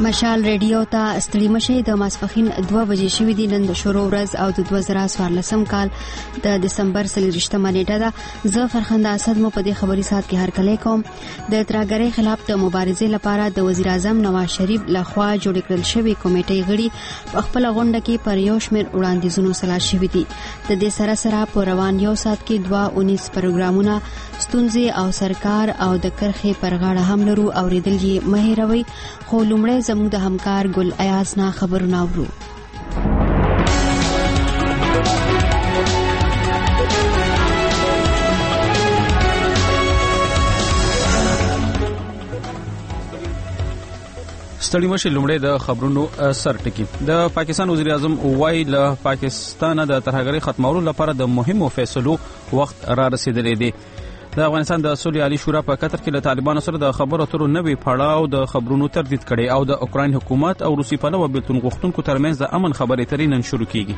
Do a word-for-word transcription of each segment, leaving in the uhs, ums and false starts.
مشال ریډیو ته ستړي مشي د ماسپخین دوه بجې شوې دي. نن د شروع ورځ او د دوه زره څوارلسم کال د دسمبر څلوېښتمه نیټه ده. زه فرخنده اسد مو په دې خبري سات کې هرکلی کوم. د ترهګرۍ خلاف د مبارزې لپاره د وزیر اعظم نواز شریف لخوا جوړ کړل شوی کمیټې غړي په خپل غونډه کې پر یو شمېر وړاندیزونو سلا شوي دي. د دې سره سره په روان یو سات کې دوه اونیس پروګرامونه ستونزې او سرکار او د کرخې پر غاړه هم لرو. اوریدل یې مه هېروئ. خو لومړی زموږ د همکار ګل ایاز نه خبرونه اورو. ستړي مشي لومړی د خبرونو سر ټکی. د پاکستان وزیر اعظم وایي له پاکستان د ترهګرۍ ختمولو لپاره د مهمو فیصلو وخت را رسیدلی دی. د افغانستان د صلح عالی شورا په قطر کې له طالبانو سره د خبرو اترو نوې پړاو د خبرونو تردید کړي او د اوکراین حکومت او روسي پلوه بیلتون غوښتونکو ترمنځ د امن خبرې اترې نن شروع کیږي.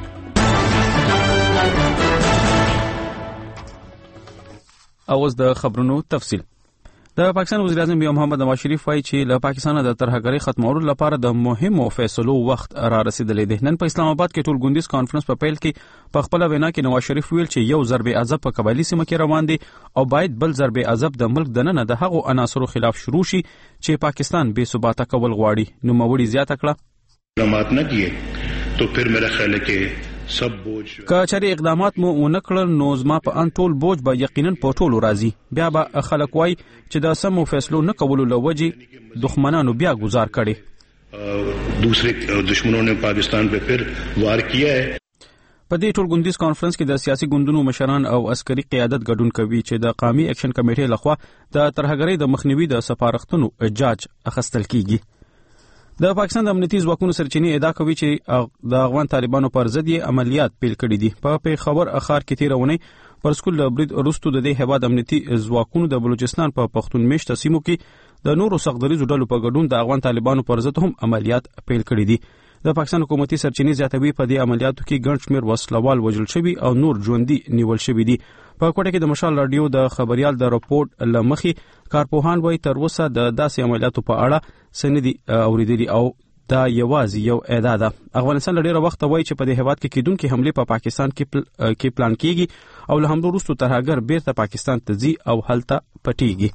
اوس د خبرونو تفصیل. د پاکستان وزیر اعظم محمد نواز شریف وايي چې له پاکستان د ترهګرۍ ختمولو لپاره د مهمو فیصلو وخت را رسیدلی دی. نن په اسلام آباد کې ټول ګوندیز کانفرنس په پیل کې په خپل وینا کې نواز شریف ویل چې یو ضرب عذاب په قبایلی سیمه کې روان دي او باید بل ضرب عذاب د ملک دننه د هغو عناصرو خلاف شروع شي چې پاکستان بے ثباته کول غواړي. نو موري زیاته کړه اقدامات نه کیے تو پھر میرا خیال ہے کہ سب بوج که چاري اقدامات مو ونکړل نو زما په ان ټول بوج به یقینا په ټولو راځي. بیا به خلک وای چې د سمو فیصلو نه کولو لوجې دښمنانو بیا گزار کړي. دوسرے دشمنوں نے پاکستان پہ پھر وار کیا ہے. په دې ټول ګوندیز کانفرنس کې د سیاسي ګوندونو مشران او عسکري قیادت ګډون کوي چې د قومي اکشن کمیټې لخوا د ترهګرۍ د مخنیوي د سپارښتنو اجاج اخیستل کیږي. د پاکستان د امنیتي ځواکونو سرچینې ادعا کوي چې د افغان طالبانو پر ضد یې عملیات پیل کړي دي. په پیښور اخار کې تیر ونې پر سکول د برید وروسته د دې هیواد امنیتي ځواکونو د بلوچستان په پښتون میشته سیمو کې د نورو سختدریزو ډلو په ګډون د افغان طالبانو پر ضد هم عملیات پیل کړي دي. د پاکستان حکومتي سرچینې زیاتوي په دې عملیاتو کې ګڼ شمېر وسلوال وژل شوي او نور ژوندي نیول شوي دي. په کوټه کې د مشال رادیو د خبريال د راپورټ لمخې کارپوهان وایي تر اوسه د داسې عملیاتو په اړه سندي اوریدلي او دا یوازې یو ادعا ده. افغانستان له ډیره وخت وایي چې په دې هیواد کې کیدونکې حمله په پاکستان کې کې پلان کیږي او له همدو وروسته ترهګر بیرته پاکستان ته ځي او هلته پټیږي.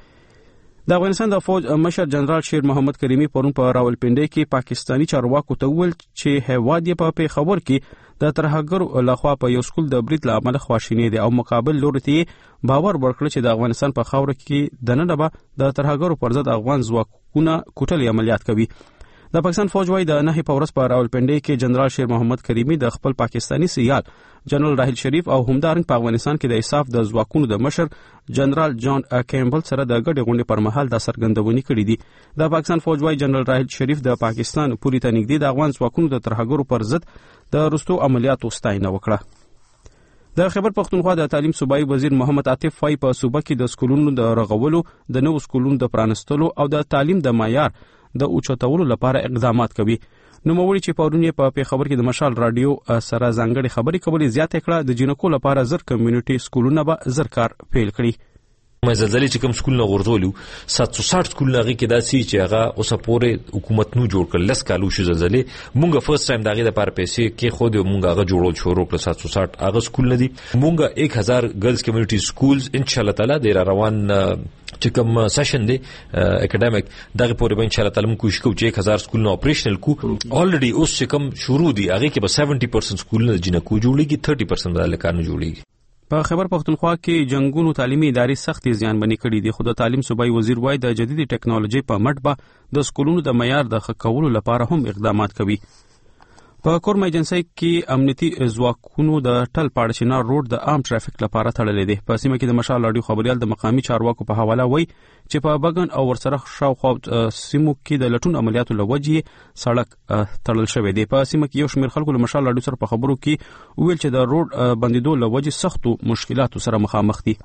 د افغانستان د فوج مشر جنرال شیر محمد کریمی پرون په راولپنډي کې پاکستانی چارواکو ته وویل چې هیواد یې په پیښور کې د ترهګرو لخوا په یو سکول د برید له امله خواشینی دی او مقابل لوري ته باور ورکړ چې د افغانستان په خاور کې دننه به د ترهګرو پر ضد افغان ځواکونه کوټلي عملیات کوي. د پاکستان فوج وايي د نهي پورس په راولپنډي کې جنرال شیر محمد کریمی د خپل پاکستانی سیال جنرال راحیل شریف او همدارنګ په افغانستان کې د انصاف د ځواکونو د مشر جنرال جان کیمبل سره د ګډې غونډې پر مهال د سرګندونې کړې دي. د پاکستان فوج وايي جنرال راحیل شریف د پاکستان پوری ته نږدې د افغان ځواکونو د ترهګرو پر ضد د رستو عملیاتو ستاینه وکړه. د خیبر پښتونخوا د تعلیم صوبایي وزیر محمد عاطف فای په صوبه کې د سکولونو د رغولو د نوو سکولونو د پرانستلو او د تعلیم د معیار د اوچتولو لپاره اقدامات کوي. نو موري چې پرونی په پیښور کې د مشال رادیو سره ځانګړي خبري کولې زیاته کړه. د جنکو لپاره زر کمیونټي سکولونه به زر کار پیل کړي. مې زلزلې چې کوم سکول نه غورځولو سات سو ساठ سکول لغې کې داسي چې هغه اوسه پورې حکومت نو جوړ کړل. لس کالو شو زلزلې مونږه فرست ټایم دغه لپاره پیسې کې خو دې مونږه هغه جوړول شروع کړ. سات سو ساठ هغه سکول نه دي. مونږه एक हज़ार ګرلز کمیونټي سکولز ان شاء الله تعالی د روان چې کوم سیشن دی اکیډمیک دغه پورې به ان شاء الله تعالی موږ کوشش کوو چې एक हज़ार سکول نو اپریشنل کو. الریډي اوس چې کوم شروع دي هغه کې به سبعين پرسنټ سکول نه جنکو جوړيږي ثلاثين پرسنټ د لکانو جوړيږي. په خیبر پښتونخوا کې جنگونو تعلیمي ادارې سختي زیان بنې کړې دي. خو د تعلیم صوبایي وزیر وايي د جديدي ټکنالوژي په مټ به د سکولونو د معیار د ښه کولو لپاره هم اقدامات کوي. په کورم ایجنسی کې امنیتي ځواکونو د ټل پاړچنار روډ د عام ټرافیک لپاره تړلې دي. په سیمه کې د مشال رادیو خبريال د مقامي چارواکو په حواله وایي چې په بغن او ورسره شاوخوا سیمو کې د لټون عملیاتو لوجې سړک تړل شوی دی. په سیمه کې یو شمېر خلکو له مشال رادیو سره په خبرو کې ویل چې د روډ بندیدو لوجې سختو مشکلاتو سره مخامخ دي.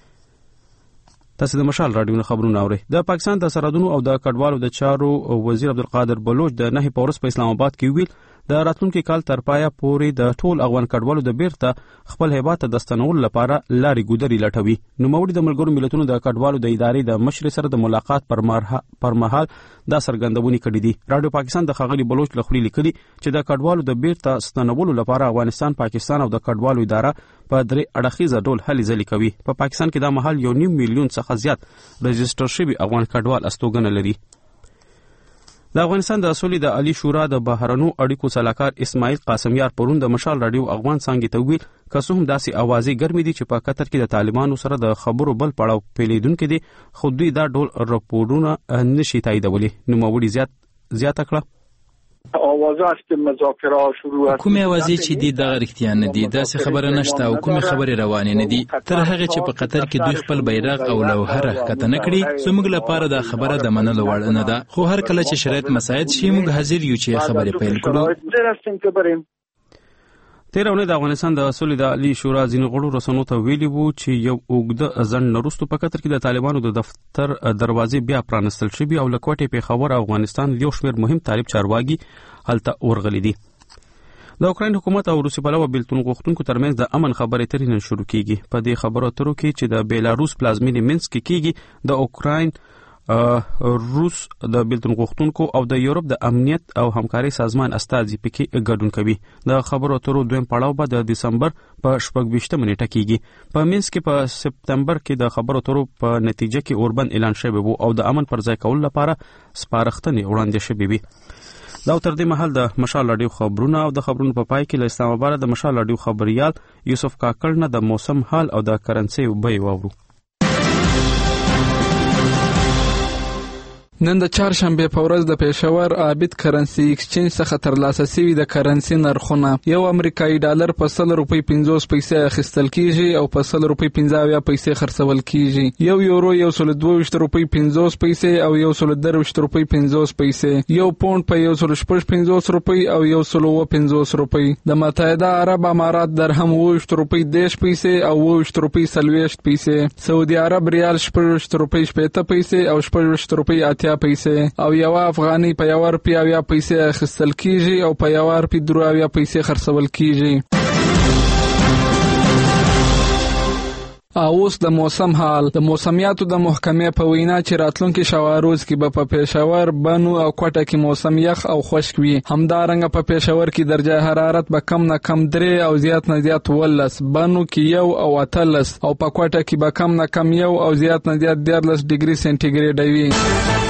تاسو د مشال رادیو خبرونه اورئ. د پاکستان د سرحدونو او د کډوالو د چارو وزیر عبدالقادر بلوچ د نهي پورس په اسلام آباد کې ویل د راتلونکي کال تر پایه پورې د ټول افغان کډوالو د بیرته خپل هیواد ته د ستنولو لپاره لارې ګودرې لټوي. نوموړي د ملګرو ملتونو د کډوالو د ادارې د مشر سره د ملاقات پر مهال دا څرګندونې کړې دي. رادیو پاکستان د ښاغلي بلوچ له خولې لیکلي چې د کډوالو د بیرته ستنولو لپاره افغانستان، پاکستان او د کډوالو اداره په درې اړخیزه ډول هلې ځلې کوي. په پاکستان کې دا مهال یو نیم میلیون څخه زیات رجسټر شوي افغان کډوال استوګنه لري. د افغانستان د اصولي د عالی شورا د بهرنو اړیکو سلاکار اسماعیل قاسمیار پرون د مشال رادیو افغان څنګه ته ویل که څه هم داسې اوازې ګرمې دي چې په قطر کې د طالبانو سره د خبرو بل پړاو پیلیدونکو دي، خو دوی دا ډول راپورونه نشي تاییدولی. نوموړي زیات زیاته کړه اوازه است که مذاکره شروع است. کومه اوازې چې دي دا رښتیا نه دي، داسې خبره نشته او کومه خبره روانه نه دي. تر هغه چې په قطر کې دوی خپل بیرغ او لوحه راښکته نه کړي، زموږ لپاره دا خبره د منلو وړ نه ده. خو هر کله چې شرایط مساعد شي موږ حاضر یو چې خبرې پیل کړو. تیر اونۍ د افغانستان د اصولي د عالی شورا ځینې غړو رسنیو ته ویلي وو چې یو اوږده ځنډ نه وروسته په قطر کې د طالبانو د دفتر دروازې بیا پرانستل شوي او له کوټې پېښور او افغانستان یو شمېر مهم طالب چارواکي هلته ورغلي دي. د اوکراین حکومت او روسي پلوه بیلتون غوښتونکو ترمنځ د امن خبرې اترې نن شروع کیږي. په دې خبرو اترو کې چې د بیلاروس پلازمینې مینسک کې کیږي، د اوکراین، روس د بیلتون غوښتونکو او د یورپ د امنیت او همکاري سازمان استازي پکې ګډون کوي. د خبرو اترو دویم پړاو به د دسمبر په شپږ ویشتمه نیټه کیږي. په مینسک کې په سپتمبر کې د خبرو اترو په نتیجه کې اوربند اعلان شوی وو او د امن پر ځای کولو لپاره سپارښتنې وړاندې شوې وي. دا تر دې مهال د مشال رادیو خبرونه او د خبرونو په پای کې له اسلام آباد د مشال رادیو خبريال یوسف کاکړ نه د موسم حال او د کرنسي بیې واورو. نن د چهارشنبه په ورځ د پېښور عابد کرنسي ایکسچینج څخه ترلاسه شوي د کرنسي نرخونه یو امریکایي ډالر په سل روپۍ پنځوس پیسې اخیستل کیږي او په سل روپۍ پنځه اویا پیسې خرڅول کیږي. یو یورو یو سل دوه ویشت روپۍ پنځوس پیسې او یو سل درویشت روپۍ پنځوس پیسې. یو پونډ په یو سل شپږ پنځوس روپۍ او یو سل اوه پنځوس روپۍ. د متحده عرب امارات درهم اوه ویشت روپۍ دېرش پیسې او اوه ویشت روپۍ څلوېښت پیسې. سعودي عرب ریال شپږ ویشت روپۍ شپېته پیسې او شپږ ویشت روپۍ اتیا پیسې او یو افغاني په یو روپۍ اویا پیسې اخیستل کیږي او په یو روپۍ درې اویا پیسې خرڅول کیږي. او اوس د موسم حال. د موسمیاتو د محکمې په وینا چې راتلونکي شواروز کې به په پېښور، بنو او کوټه کې موسم یخ او خشک وي. همدارنګه په پېښور کې درجه حرارت به کم نه کم درې او زیات نه زیات ولس، بنو کې یو او اتلس او په کوټه کې به کم نه کم یو او زیات نه زیات دیارلس ډیګري سنټیګریډ وي.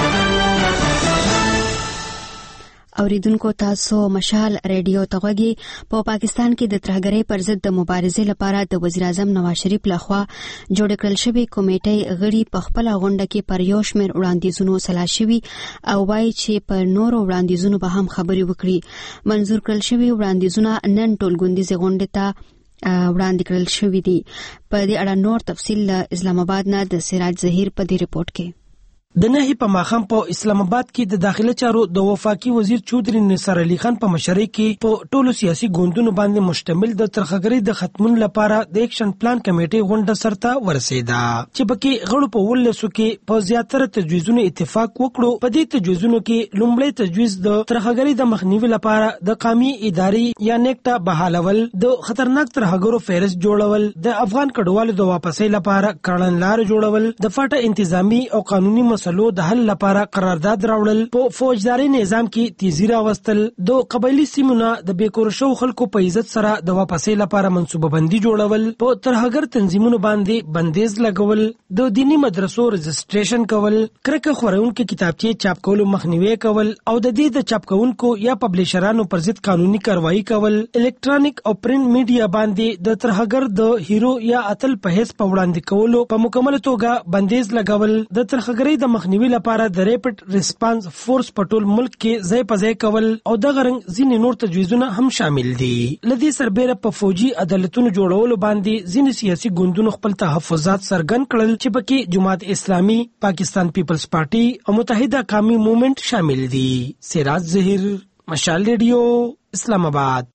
اوریدونکو تاسو مشال ریډیو ته غوږی. په پاکستان کې د ترهګرۍ پر ضد د مبارزې لپاره د وزیر اعظم نواز شریف لخوا جوړ کړل شوی کمیټې غړي په خپل غونډه کې پر یو شمېر وړاندیزونو سلا شوي او وایي چې په نورو وړاندیزونو به هم خبرې وکړي. منظور کړل شوی وړاندیزونه نن ټولګوندیزې غونډې ته وړاندې کړل شوي دي. په دې اړه نور تفصیل له اسلام آباد نه د سراج ظهیر په دې رپورت کې. د نهي په ماخم په اسلام آباد کې د داخله چارو د وفاقي وزیر چودري نصر علي خان په مشرۍ کې په ټولو سیاسي ګوندونو باندې مشتمل د ترخګرۍ د ختمون لپاره د اکشن پلان کمیټې غونډه سرته ورسېده چې پکې غړو په ولسو کې په زیاتره تجویزونو اتفاق وکړو. په دې تجویزونو کې لومړی تجویز د ترخګرۍ د مخنیوي لپاره د قومي ادارې یا نیکټا بحالول، د خطرناک ترهګرو فهرست جوړول، د افغان کډوالو د واپسۍ لپاره کړنلار جوړول، د فاټه انتظامی او قانوني مسلو د حل لپاره قرارداد راوړل، په فوجداري نظام کې تیزی راوستل، د قبایلی سیمونو د بیکور شو خلکو په عزت سره د واپسۍ لپاره منصوبه بندي جوړول، په ترهګر تنظیمونو باندې بندیز لګول، د دینی مدرسو رجسټریشن کول، کرکه خورونکو کتابچې چاپ کولو مخنیوي کول او د دې د چاپ کوونکو یا پبلشرانو پر ضد قانوني کاروایی کول، الکترونیک او پرنٹ میډیا باندې د ترهګر د هیرو یا اتل په هیڅ په وړاندې کولو په مکمل توګه بندیز لګول، د ترهګرۍ د مخنیوي لپاره د ریپټ ریسپانس فورس په ټول ملک کې ځای په ځای کول او دغه رنګ ځینې نور تجویزونه هم شامل دي. لدې سربېره په فوجي عدالتونو جوړولو باندې ځینې سیاسي ګوندونو خپل تحفظات څرګند کړل چې پکې جماعت اسلامي، پاکستان پیپلز پارټي او متحده قومي موومنټ شامل دي. سراج ظهیر، مشال ریډیو، اسلام آباد.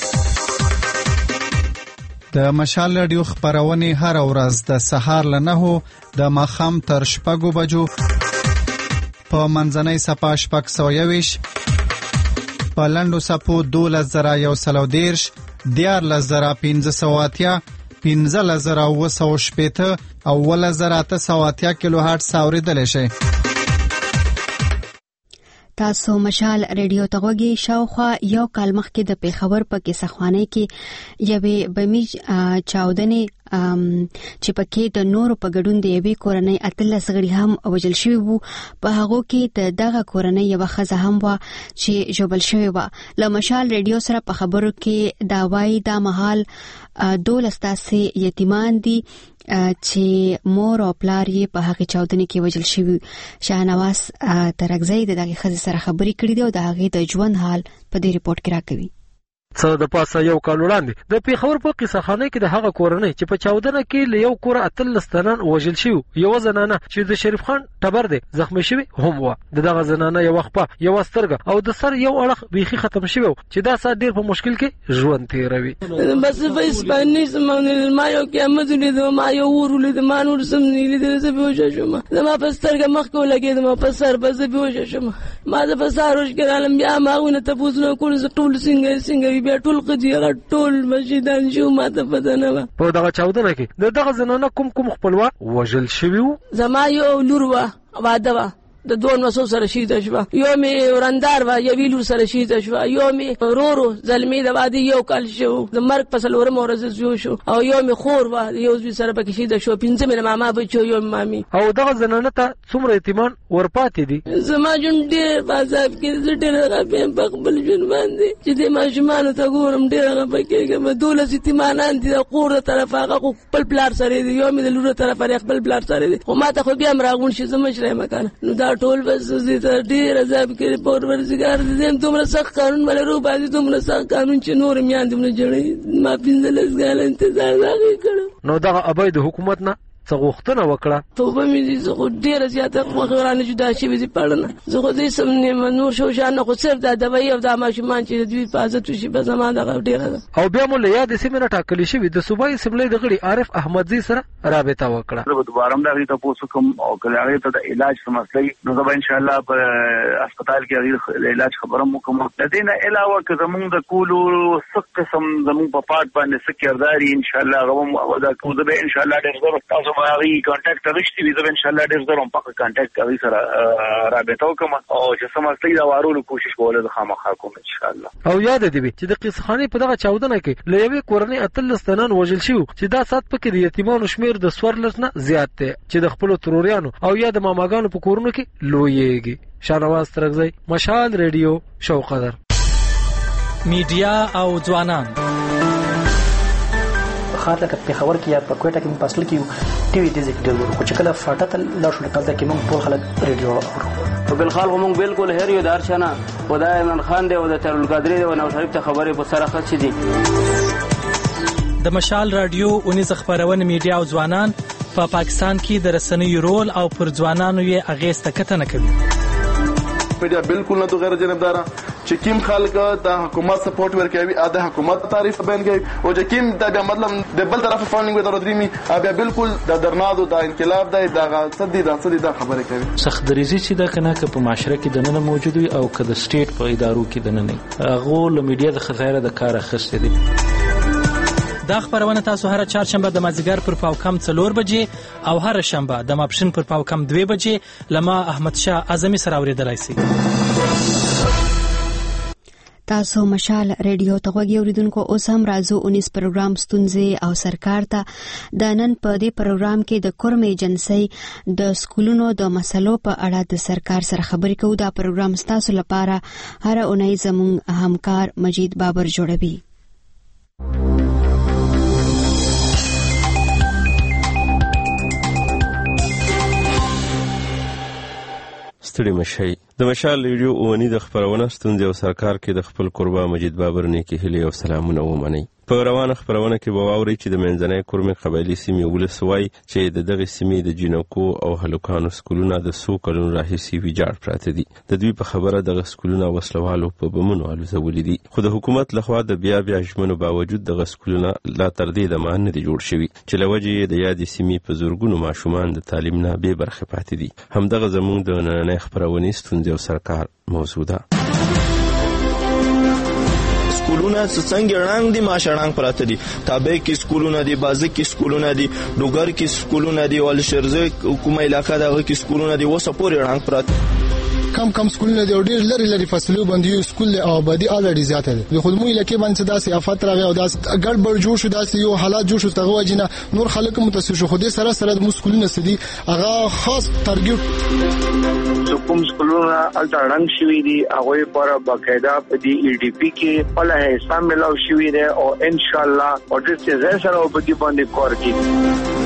د مشال رادیو خبرونه هر ورځ د سهار له نهو د ماخام تر شپږو بجو په منځنۍ صفه شپږ سوه یویشت په لنډو سپو دولس زره یو سل او دېرش، دیارلس زره پنځه سوه اتیا، پنځلس زره اوه سوه شپېته او اوولس زره اته سوه اتیا کیلو هرټز اورېدلی شئ. تاسو مشال ریډیو ته غوږی. شاوخوا یو کال مخکې د پیښور په کیسهخوانۍ کې یوې بمي چاودنې چې پکې د نورو په ګډون د یوې کورنۍ اتلس غړي هم وژل شوي وو. په هغو کې د دغه کورنۍ یوه ښځه هم وه چې ژوبل شوې وه. له مشال ریډیو سره په خبرو کې دا وایي دا مهال دولس داسې یتیمان دي چې مور او پلار یې په هغې چاودنې کې وژل شوي. شاهنواز ترکزی د دغې ښځې سره خبرې کړې دي او د هغې د ژوند حال په دې ریپورټ کې راکوي. څه د پاسه یو کال وړاندې د پیښور په قصهخانه کې د هغه کورنۍ چې په چاودنه کې له یو کوره اتلس تنان وژل شوي، یوه زنانه چې د شریف خان ټبر دی زخمی شوي هم وه. د دغه زنانه یوه خپه، یوه سترګه او د سر یو اړخ بیخي ختم شوي چې دا ساعت ډېر په مشکل کې ژوند تېروي. بس په اسپانیش ما یو قیامت ولید، ما یو اور ولید، ما نور سم نه لیدل. زه بېهوشه شوم، زما په سترګه مخکې ولګېد، ما په سر به زه بېهوشه شوم. ما زه په سهار وش کې رالم، بیا ما هغوی نه تپوسونه کول، زه ټول څنګه څنګه بیا ټول قضیه ټول مشهدان شو، ما ته پته نه وه. په دغه چاودنه کې د دغه زنانه کوم کوم خپلوان وژل شوي وو؟ زما یو لور وه، واده وه، د دوه نسو سره شهیده شوه. یو مې ورندار وه، یوې لور سره شهیده شوه. یو مې ورورو زلمې د واده یو کال شو، د مرګ په څلورمه ورځ زوی شو. او یو مې خور وه، یو زوی سره پکې شهیده شو. پنځه مې ماما بچو، یو مې مامي. او دغه زنانه ته څومره یتیمان ورپاتې دي؟ زما ژوند ډېر په عذاب کې، زه ډېره غفه یم په خپل ژوند باندې چې دې ماشومانو ته ګورم، ډېره غفه کېږم. دولس یتیمانان دي، د کور د طرفه هغه خو خپل پلار سره دي، یو مې د لور د طرفه خپل پلار سره دي. خو ما ته خو بیا هم راغونډ شي، زه مشره یم که نه. نو دا ټول بس ته ډېر عذاب کړي. پروردګار دې دومره سخت قانون باندې روباسي، دومره سخت قانون چې نور میان دومره جوړوي. ما پنځلس کاله انتظار د هغې کړی. نو دغه ابۍ د حکومت نه څه غوښتنه وکړه؟ توبه مې دي، زه خو ډېره زیاته خوښه رانه جدا شوې دي پړنه. زه خو دې سم نه نور شوشان نه، خو صرف دا دوایي او دا ماشومان چې د دوی حفاظت وشي په زما دغه ډېره ده. او بیا مو له یادې سیمې نه ټاکلې شوي د صوبایي اسمبلۍ د غړي عارف احمدزي سره رابطه وکړه. زه به دوباره هم د هغې تپوس وکړم او که د هغې ته د علاج څه مسله وي نو زه به انشاءالله په هسپتال کې هغې د علاج خبره هم وکړم. د دې نه علاوه که زمونږ د کولو څه قسم زمونږ په پاټ باندې څه کردار وي انشاءالله هغه هم دا کوو. زه به انشاءالله ډېر زر تاسو به هغې کانټاکټ رښتې وي، زه به انشاءالله ډېر زر هم پکه کانټاکټ هغې سره رابطه وکړم او چې څه مسله د وارولو کوشش کوله زه خامخا کوم انشاءالله. او یاد دې وي چې د قصهخانې په دغه چاودنه کې له یوې کورنۍ اتلس تنان وژل شوي چې دا ساعت پکې د یتیمانو شمېر د څوارلس نه زیات دی چې د خپلو تروریانو او یا د ماماګانو په کورونو کې لویېږي. شاهنواز ترکزی، مشال ریډیو، شوقدر. میډیا او ځوانان خاطر لکه پیښور کې یا په کوټه کې په اصل کې ټي وي ډیزیک ډېر ورو چې کله فاټه ته لاړ شو کله کې موږ ټول خلک ریډیو اورو. په بل خلک موږ بالکل هر یو دار شنه خدای عمران خان دی او د ترل قادری دی او نو شریف ته خبرې په سره خاص دي. د مشال رادیو اونیز خبرونه میډیا او ځوانان په پا پاکستان کې د رسنیو رول او پر ځوانانو یې اغیز تکتنه کوي. میډیا بالکل نه غیر جانبدار چې کیم خلک د حکومت سپورټ ورکوي ا د حکومت تعریف بیان کوي او چې کیم د مطلب د بل طرف فاندینګ ودر درېمي بیا بالکل د درنادو د انقلاب د دغه صدې د صدې د خبره کوي. سخت دریزي چې د کنه په معاشره کې د نن موجود وي او که د سټیټ په ادارو کې د نن نه هغه له میډیا د خزایره د کار اخستې دي. دا خبرونه تاسو هر چهارشنبه د مازیګر پر پاو کم څلور بجې او هر شنبه د ماپښین پر پاو کم دوه بجې لما احمد شاه اعظمي سره اوریدلای شئ. تاسو مشال ریډیو ته غوږی اوریدونکو. اوس هم راځو اونیس پروګرام ستونزې او سرکار ته. د نن په دې پروګرام کې د کورم ایجنسی د سکولونو د مسلو په اړه د سرکار سره خبرې کوو. دا پروګرام ستاسو لپاره هر اونۍ زموږ همکار مجید بابر جوړوي. ستړي مشي د مشال ریډیو اونی د خبرونه ستونزې او سرکار کې د خپل قربا مجید بابر نیکی هلي او سلامونه ومني. په روانه خبرونه کې به واوري چې د منځنۍ کورمې قبایلي سیمې ولسوای چې د دغه سیمې د جنکو او هلکانو سکولونه د څو کلونو راهیسې ویجاړ پراته دي. د دوی په خبره دغه سکولونه وسلوالو په بمونو الوزولي دي، خو د حکومت لخوا د بیا بیا ژمنو باوجود دغه سکولونه لا تر دې دمه نه دي جوړ شوي چې له وجې د یادې سیمې په زرګونو ماشومان د تعلیم نه بې برخې پاتې دي. همدغه زموږ د نننۍ خپرونې ستونزې او سرکار موضوع ده. سکولونه څنګه رنګ دي ماشړنګ پراته دي تابع کې سکولونه دي بازه کې سکولونه دي ډوګر کې سکولونه دي ول شرزه کومه علاقې دغه کې سکولونه دي وسه پورې رنګ پراته کم کم سکولونه دی او ډیر لري لري فاصلو باندې یو سکول او آبادی الریډي زیاته ده د خدمو علاقې باندې داسې افات راغی او داس ګډبړ جوړ شو داسې یو حالات جوړ شو تغه وجنه نور خلک متاثر شو خو دې سره سره د سکولونه سدي هغه خاص ټارګټ کوم سکولونه الټرنګ شوی دي هغه پر باقاعده په دې ای ډی پی کې په لاره حساب ملاو شوی دی او ان شاء الله او د څه سره په دې باندې کار کوي.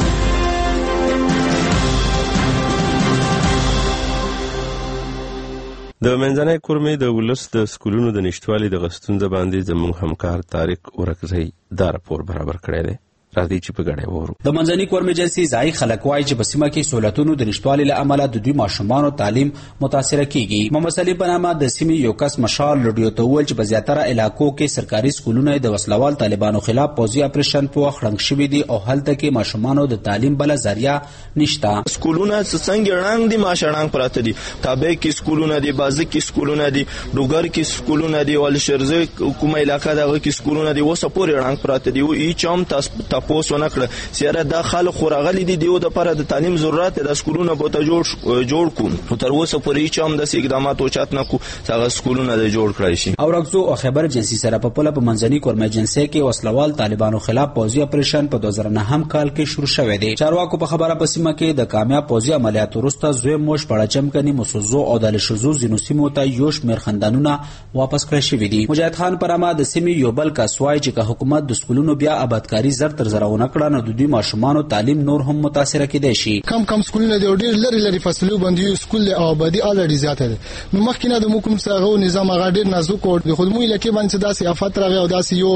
د منځنۍ کورمې د ولس د سکولونو د نشټوالي د غستونځ باندې زموږ همکار طارق ورکزی دا راپور برابر کړی دی. راځي چې په ګډه وورو. د منځنۍ کورمې جنسي ځای خلک وایي چې په سیمه کې سہولتونو د نشټوالي له امله د دوی ماشومانو تعلیم متاثر کیږي. محمد سلیم په نامه د سیمې یو کس مشال رادیو ته وویل چې په زیاتره علاقو کې سرکاري سکولونه د وسلوال طالبانو خلاف پوځي اپریشن په وخت رنګ شوي دي او هلته کې ماشومانو د تعلیم بل ذریعہ نشته. سکولونه څنګه رنګ دي ماشړنګ پراته دي تابع کې سکولونه دي بازه کې سکولونه دي ډوګر کې سکولونه دي ول شرزه کومه علاقې دغه کې سکولونه دي وسه پورې رنګ پراته دي او هیڅ هم تاسو نه کړ سیاره دا خلک خورغلي دي دیو د لپاره د تعلیم ضرورت د سکولونو په ته جوړ جوړ کو تر اوسه پورې چې هم د اقدامات او چات نه کو څنګه سکولونه د جوړ کړی شي. او رغزو او خبر جنسي سره په پله په منځنۍ کورمې جنسي کې وسلوال طالبانو خلاف پوځي اپریشن په دوه زره نه کال کې شروع شوی دی. چارواکو په خبره په سیمه کې د کامیاب پوځي عملیاتو وروسته زوی موش پړچم کني مسوزو او د لشزو زینو سیمو ته یوش میر خندانونه واپس کړی شوی دي. مجاهد خان پرما د سیمې یو بل کسوای چې حکومت د سکولونو بیا آبادکاری زر تر زرونه کړه نو د دوی ماشومانو تعلیم نور هم متاثر کېدای شي. کم کم سکولونه دی ډیر لري لري فاصلو باندې یو سکول او آبادی الریډي زیاته ده. نو مخکینه د حکومت څنګه نظام هغه ډیر نازک او د خدمو علاقې باندې داسې افات راغی او داسې یو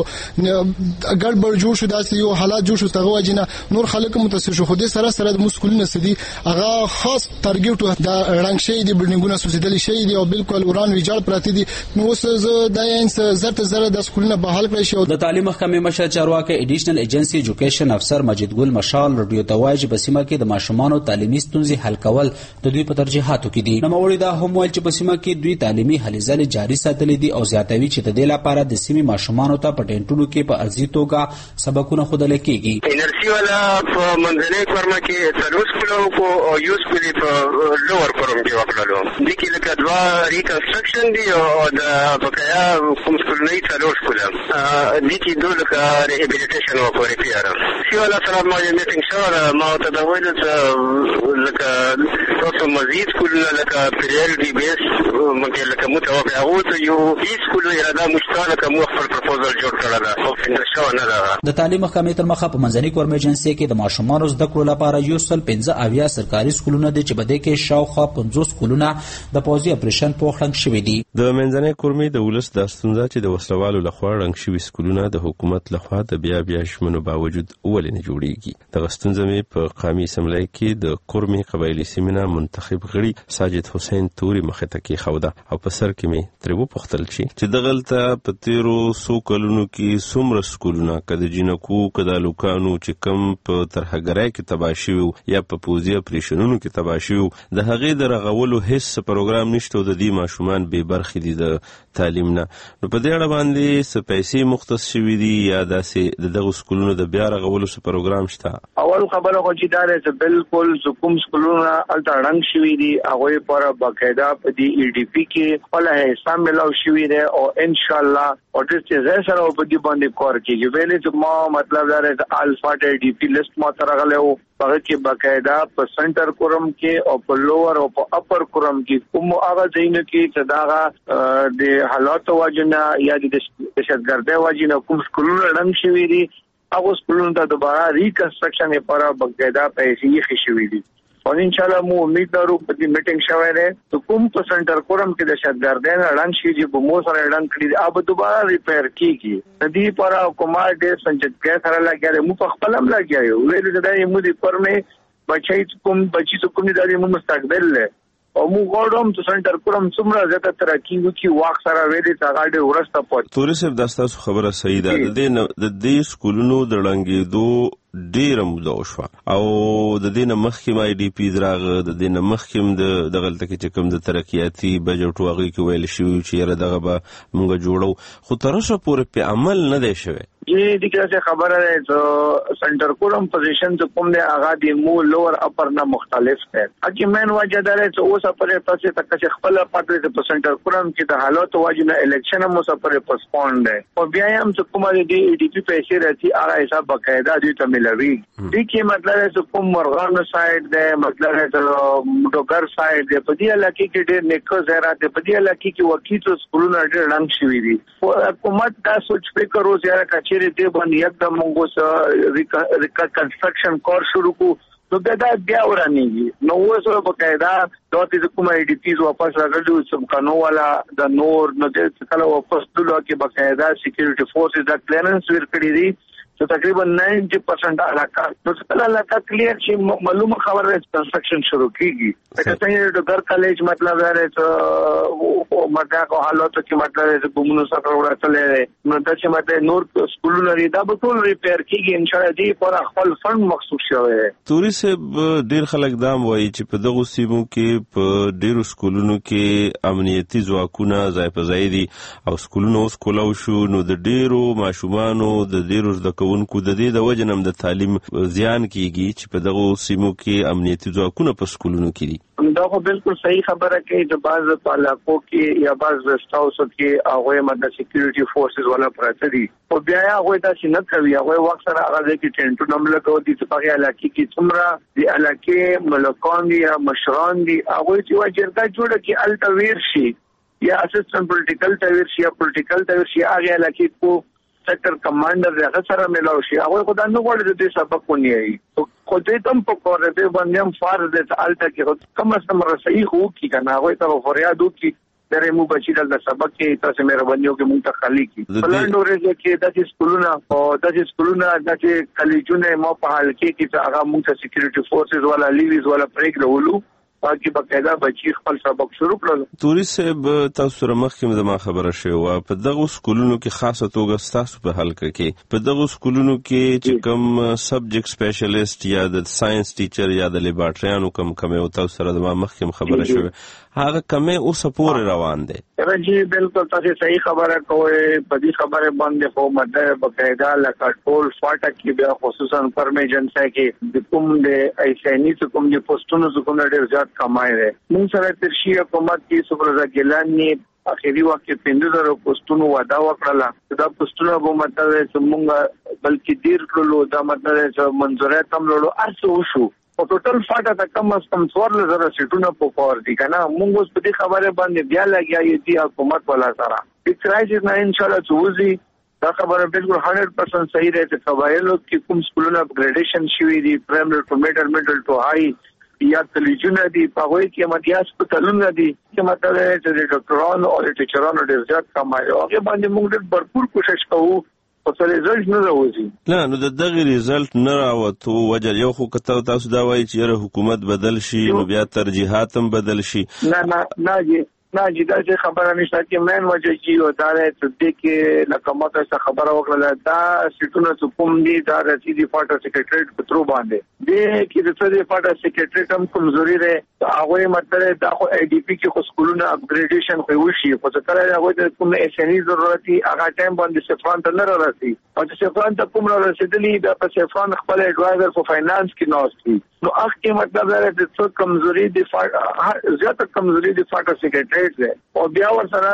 ګډبړ جوړ شو داسې یو حالات جوړ شو تغه وجنه نور خلک متاثر شو خو دې سره سره د سکولونه سدي هغه خاص ټارګټ د رنګ شي دی بلډینګونه سوسیدل شي دی او بالکل وران ویجاړ پراته دي. نو اوس د اینس زرت زره د سکولونه بحال کړی شو. د تعلیم محکمې مشر چارواکي ایډیشنل ایجنسی ایجوکیشن افسر مجید ګل مشال رادیو ته وایي چې په سیمه کې د ماشومانو تعلیمي ستونزې حل کول د دوی په ترجیحاتو کې دي. نوموړي دا هم ویل چې په سیمه کې دوی تعلیمي هلې ځلې جاري ساتلې دي او زیاتوي چې د دې لپاره د سیمې ماشومانو ته په ټینټونو کې په ارزي توګه سبقونه ښودل کېږي. انرژي والا په منځنۍ کورمه کې څلور سکوله او یو سکول په لوور کورم کې وکړلو. دې کې لکه دوه ریکنسټرکشن دي او د بقایا کوم سکولونه څلور سکوله دې کې دوه لکه ریهابیلیټیشن او ریپیر سی والا سره ما یې میټینګ شو ما ته دا ویل چې لکه تاسو مزید سکولونه لکه پیریل ډي بي اس مګر لکه متوقع هغه ته یو هیڅ سکول اراده مشترکه مو خپل پروپوزل جوړ کړل او فینډ شو نه ده. د تعلیم محکمې تر مخه په منځنۍ کورمې جنسي کې د ماشومانو زده کړو لپاره یو سل پنځه اویا سرکاري سکولونه دي چې بده کې شاوخوا پنځوس سکولونه د پوځي اپریشن په وخت شوي دي. د منځنۍ کورمې د ولس د ستونزې چې د وسلوالو لخوا رنګ شوي سکولونه د حکومت لخوا د بیا بیا شمنو باوجود ولې نه جوړیږي. د ستونزې مې په قومي اسمبلی کې د کورمې قبایلی سیمینه منتخب غړي ساجد حسین توري مخه ته کې خوده او په سر کې مې تر وو پختل شي چې دغلته په تیرو سو کلونو کې څومره سکولونه کده جنکو کده لوکانو چې کم په ترهګرای کې تباشي یا په پوزي اپریشنونو کې تباشي د هغې د رغولو هیڅ پروګرام نشته د دې ماشومان به برخې دي د تعلیم نه. نو په دې اړه باندې څه پیسې مختص شوي دي یا داسې دغه سکولونو د بیا رغولو څه پروګرام شته؟ اول خبره خو چې دا ده بالکل کوم سکولونه الته رنګ شوي دي هغه پر باقاعده په دې ای ډی پی کې خپل حساب ملاو شوي دي او ان شاء الله او د څه سره په دې باندې کار کوي. ویلې چې ما مطلب دا ده الفا ډي پی لیست ما سره غلې او هغه کې باقاعده په سنټر کورم کې او په لوور او په اپر کورم کې کوم هغه ځایونه کې چې دا د حالات واجنه یا د دهشتګردۍ واجنه کوم سکولونه رنګ شوي دي هغه سکولونو ته دوباره ریکنسټرکشن لپاره باقاعده پیسې یې شوي دي. او ان شاء الله مو امید لرو په دې میټینګ شوی دی چې کوم په سنټر کورم کې د شتګردۍ نه رنګ شي چې په مو سره رنګ کړي دي اب دوباره ریپیر کیږي. دې پر کومار ډېر سنجدګۍ سره لګیږي مو په خپل هم لګیږي ویل چې دا یې مو دې پرمه بچی کوم بچی کوم دې مو مستقبل له او موږ غواړم چې سنټر کوم څومره زیاته ترقی وکړي واک سره ویلې څنګه ډېر ورسته پات توري صاحب د تاسو خبره صحیح ده د دې د دې سکولونو د لنګېدو ډیره موده وشوه او د دې نه مخکې ما ای ډي پی دراغه د دې نه مخکې د دغلته کې چې کوم د ترقیاتي بجټ او هغې کې ویل شوي چې یاره دغه به موږ جوړو خو تر اوسه پورې پې عمل نه دی شوی یہ دیکھا سے خبر ہے تو سینٹر کورم پوزیشن تو کم نے آغا دی مو لور اپر نہ مختلف ہے اکی مین وجہ دار ہے تو وہ سفر پسے تک سے خپل پاتے تو سینٹر کورم کی د حالات واجب الیکشن مو سفر پوسپونڈ ہے اور بیا ہم تو کم دی ای ڈی پی پیسے رہتی آغا ایسا باقاعدہ دی تو ملوی دیکھیے مطلب ہے تو کم مرغان سائیڈ دے مطلب ہے تو ډوګر سائیڈ دے پدی علاقے کې ډېر نیکو زیرا دے پدی علاقے کې وکی تو سکولونه ډېر رنگ شوی دي حکومت دا سوچ فکر او زیرا کا دې باندې یکدم موږ ریکنسټرکشن کار شروع کو نو دا بیا ورانیږي نو اوس په قاعده د کوم ای ډي پیز واپس راغلي سم قانون والا د نور نو د کله واپس دلو کې بقاعده سکیورټي فورسز د کلیرنس ورکړي دي تو تقریبا نائنٹی پرسنٹ علاقہ تو سکل علاقہ کلیئر چی معلوم خبر ہے کنسٹرکشن شروع کی گی لیکن تو گھر کالج مطلب ہے تو مدعا کو حالات کی مطلب ہے بمنو سفر وڑا چلے رہے مدعا چی مطلب نور سکولو نری دا بطول ریپیر کی گی انشاءاللہ دی پر اخفال فنڈ مخصوص شوئے ہے توری سے دیر خلق دام وائی چی پا دغو سیمو کی پا دیر سکولونو کی امنیتی زواکونا زای پا زای دی او سکولونو اس کولاو شو نو د دیرو معشومانو د دیرو زدکو ونکو د دې د وجنم د تعلیم زیان کیږي چې په دغه سیمو کې امنیتي ځواکونه په سکولونو کې دي دا خو بالکل صحیح خبره کوي د بعض علاقو کې یا بعض رست هاوس کې هغه مده سکیورټي فورسز ولا پراته دي او بیا هغه تاسو نه کوي هغه وخت سره هغه کې ټینټو نمبر کوي چې په هغه علاقې کې څومره د علاقې ملکان دي یا مشران دي هغه چې واجرګه جوړه کې الټویر شي یا اسسټنټ پولیټیکل تویر شي یا پولیټیکل تویر شي هغه علاقې کو سیکٹر کمانڈر دغه سره ملاو شي هغه خدای نو غوړي د دې سبق ونی ای خو دې تم په کور دې باندې هم فرض دې الته کې کم از کم رسېږي خو کی کنه هغه ته فریاد وکي درې مو بچی د سبق کې تاسو مې ربنیو کې مونږ ته خالی کی بلند اورې کې د سکولونه او د سکولونه د کالجونه مو په حال کې چې هغه مونږ ته سکیورټي فورسز ولا لیویز ولا پریک رولو باقي بقاعده بچی خپل سبق شروع کړل توري صاحب تاسو سره مخکې د ما خبره شوی و په دغه سکولونو کې خاصه توګه تاسو په حلقه کې په دغه سکولونو کې چې کوم سبجیکټ سپیشلیست یا د ساينس ټیچر یا د لیبارټریانو کوم کوم او تاسو سره د ما مخکې خبره شوی هغه کمه اوس پورې روان دي راځي بالکل تاسو صحیح خبره کوئ په دې خبره باندې خو مده بقاعده لکه ټول فاټک کې بیا خصوصا پرمیجن ځای کې د کوم د ایسانی څخه کوم د پوسټونو څخه ډېر زیات کمای دی مونږ سره ترشی حکومت کې سپرزا ګلانی اخیری وخت کې پنځه زره پوسټونو وعده وکړه دا پوسټونه به مطلب چې مونږ بلکې ډیر کړلو دا مطلب چې منځره تم لړو ارڅو شو او ټوټل فاټه د کم از کم څوار زره سیټونه په پور دي کنه مونږ اوس په دې خبره باندې بیا لګیا یو دی حکومت ولا سره د کرایسس نه ان شاء الله چوزي دا خبره بالکل صد پرسنٹ صحیح رہے ته قبایلو کې کوم سکولونه اپګریډیشن شوی دي پرایمری ټو میډل میډل ټو هاي یا کلیجونه دي په وای کې مدیاس په تلونه دي چې مطلب چې د ډاکټرانو او ټیچرانو ډېر زیات کمایي او هغه باندې موږ ډېر بھرپور کوشش کوو او څه ریزلټ نه راوځي نه نو د دغه ریزلټ نه راوته وجه یو خو کته تاسو دا وایي چې حکومت بدل شي نو بیا ترجیحات هم بدل شي نه نه نه جی نه جی دا چې خبره نشته چې مین وجه چې و دا ته د کې لکمته څه خبره وکړه دا سټونه څه کوم دي دا رسیدي فاټر سیکریټریټ په ترو باندې د کې د څه فاټر سیکریټریټ هم کمزوري ده هغه مطلب دا خو ای ډی پی کې خو سکولونه اپګریډیشن کوي وشي خو څه کله هغه د کوم اسنی ضرورت هغه ټایم باندې سفران ته نه راځي او چې سفران ته کوم رسیدلی دا په سفران خپل ایڈوایزر په فاینانس کې نوستي نو هغه کې مطلب دا د څه کمزوري دي زیاته کمزوري دي فاټر سیکریټریټ او بیا ور سره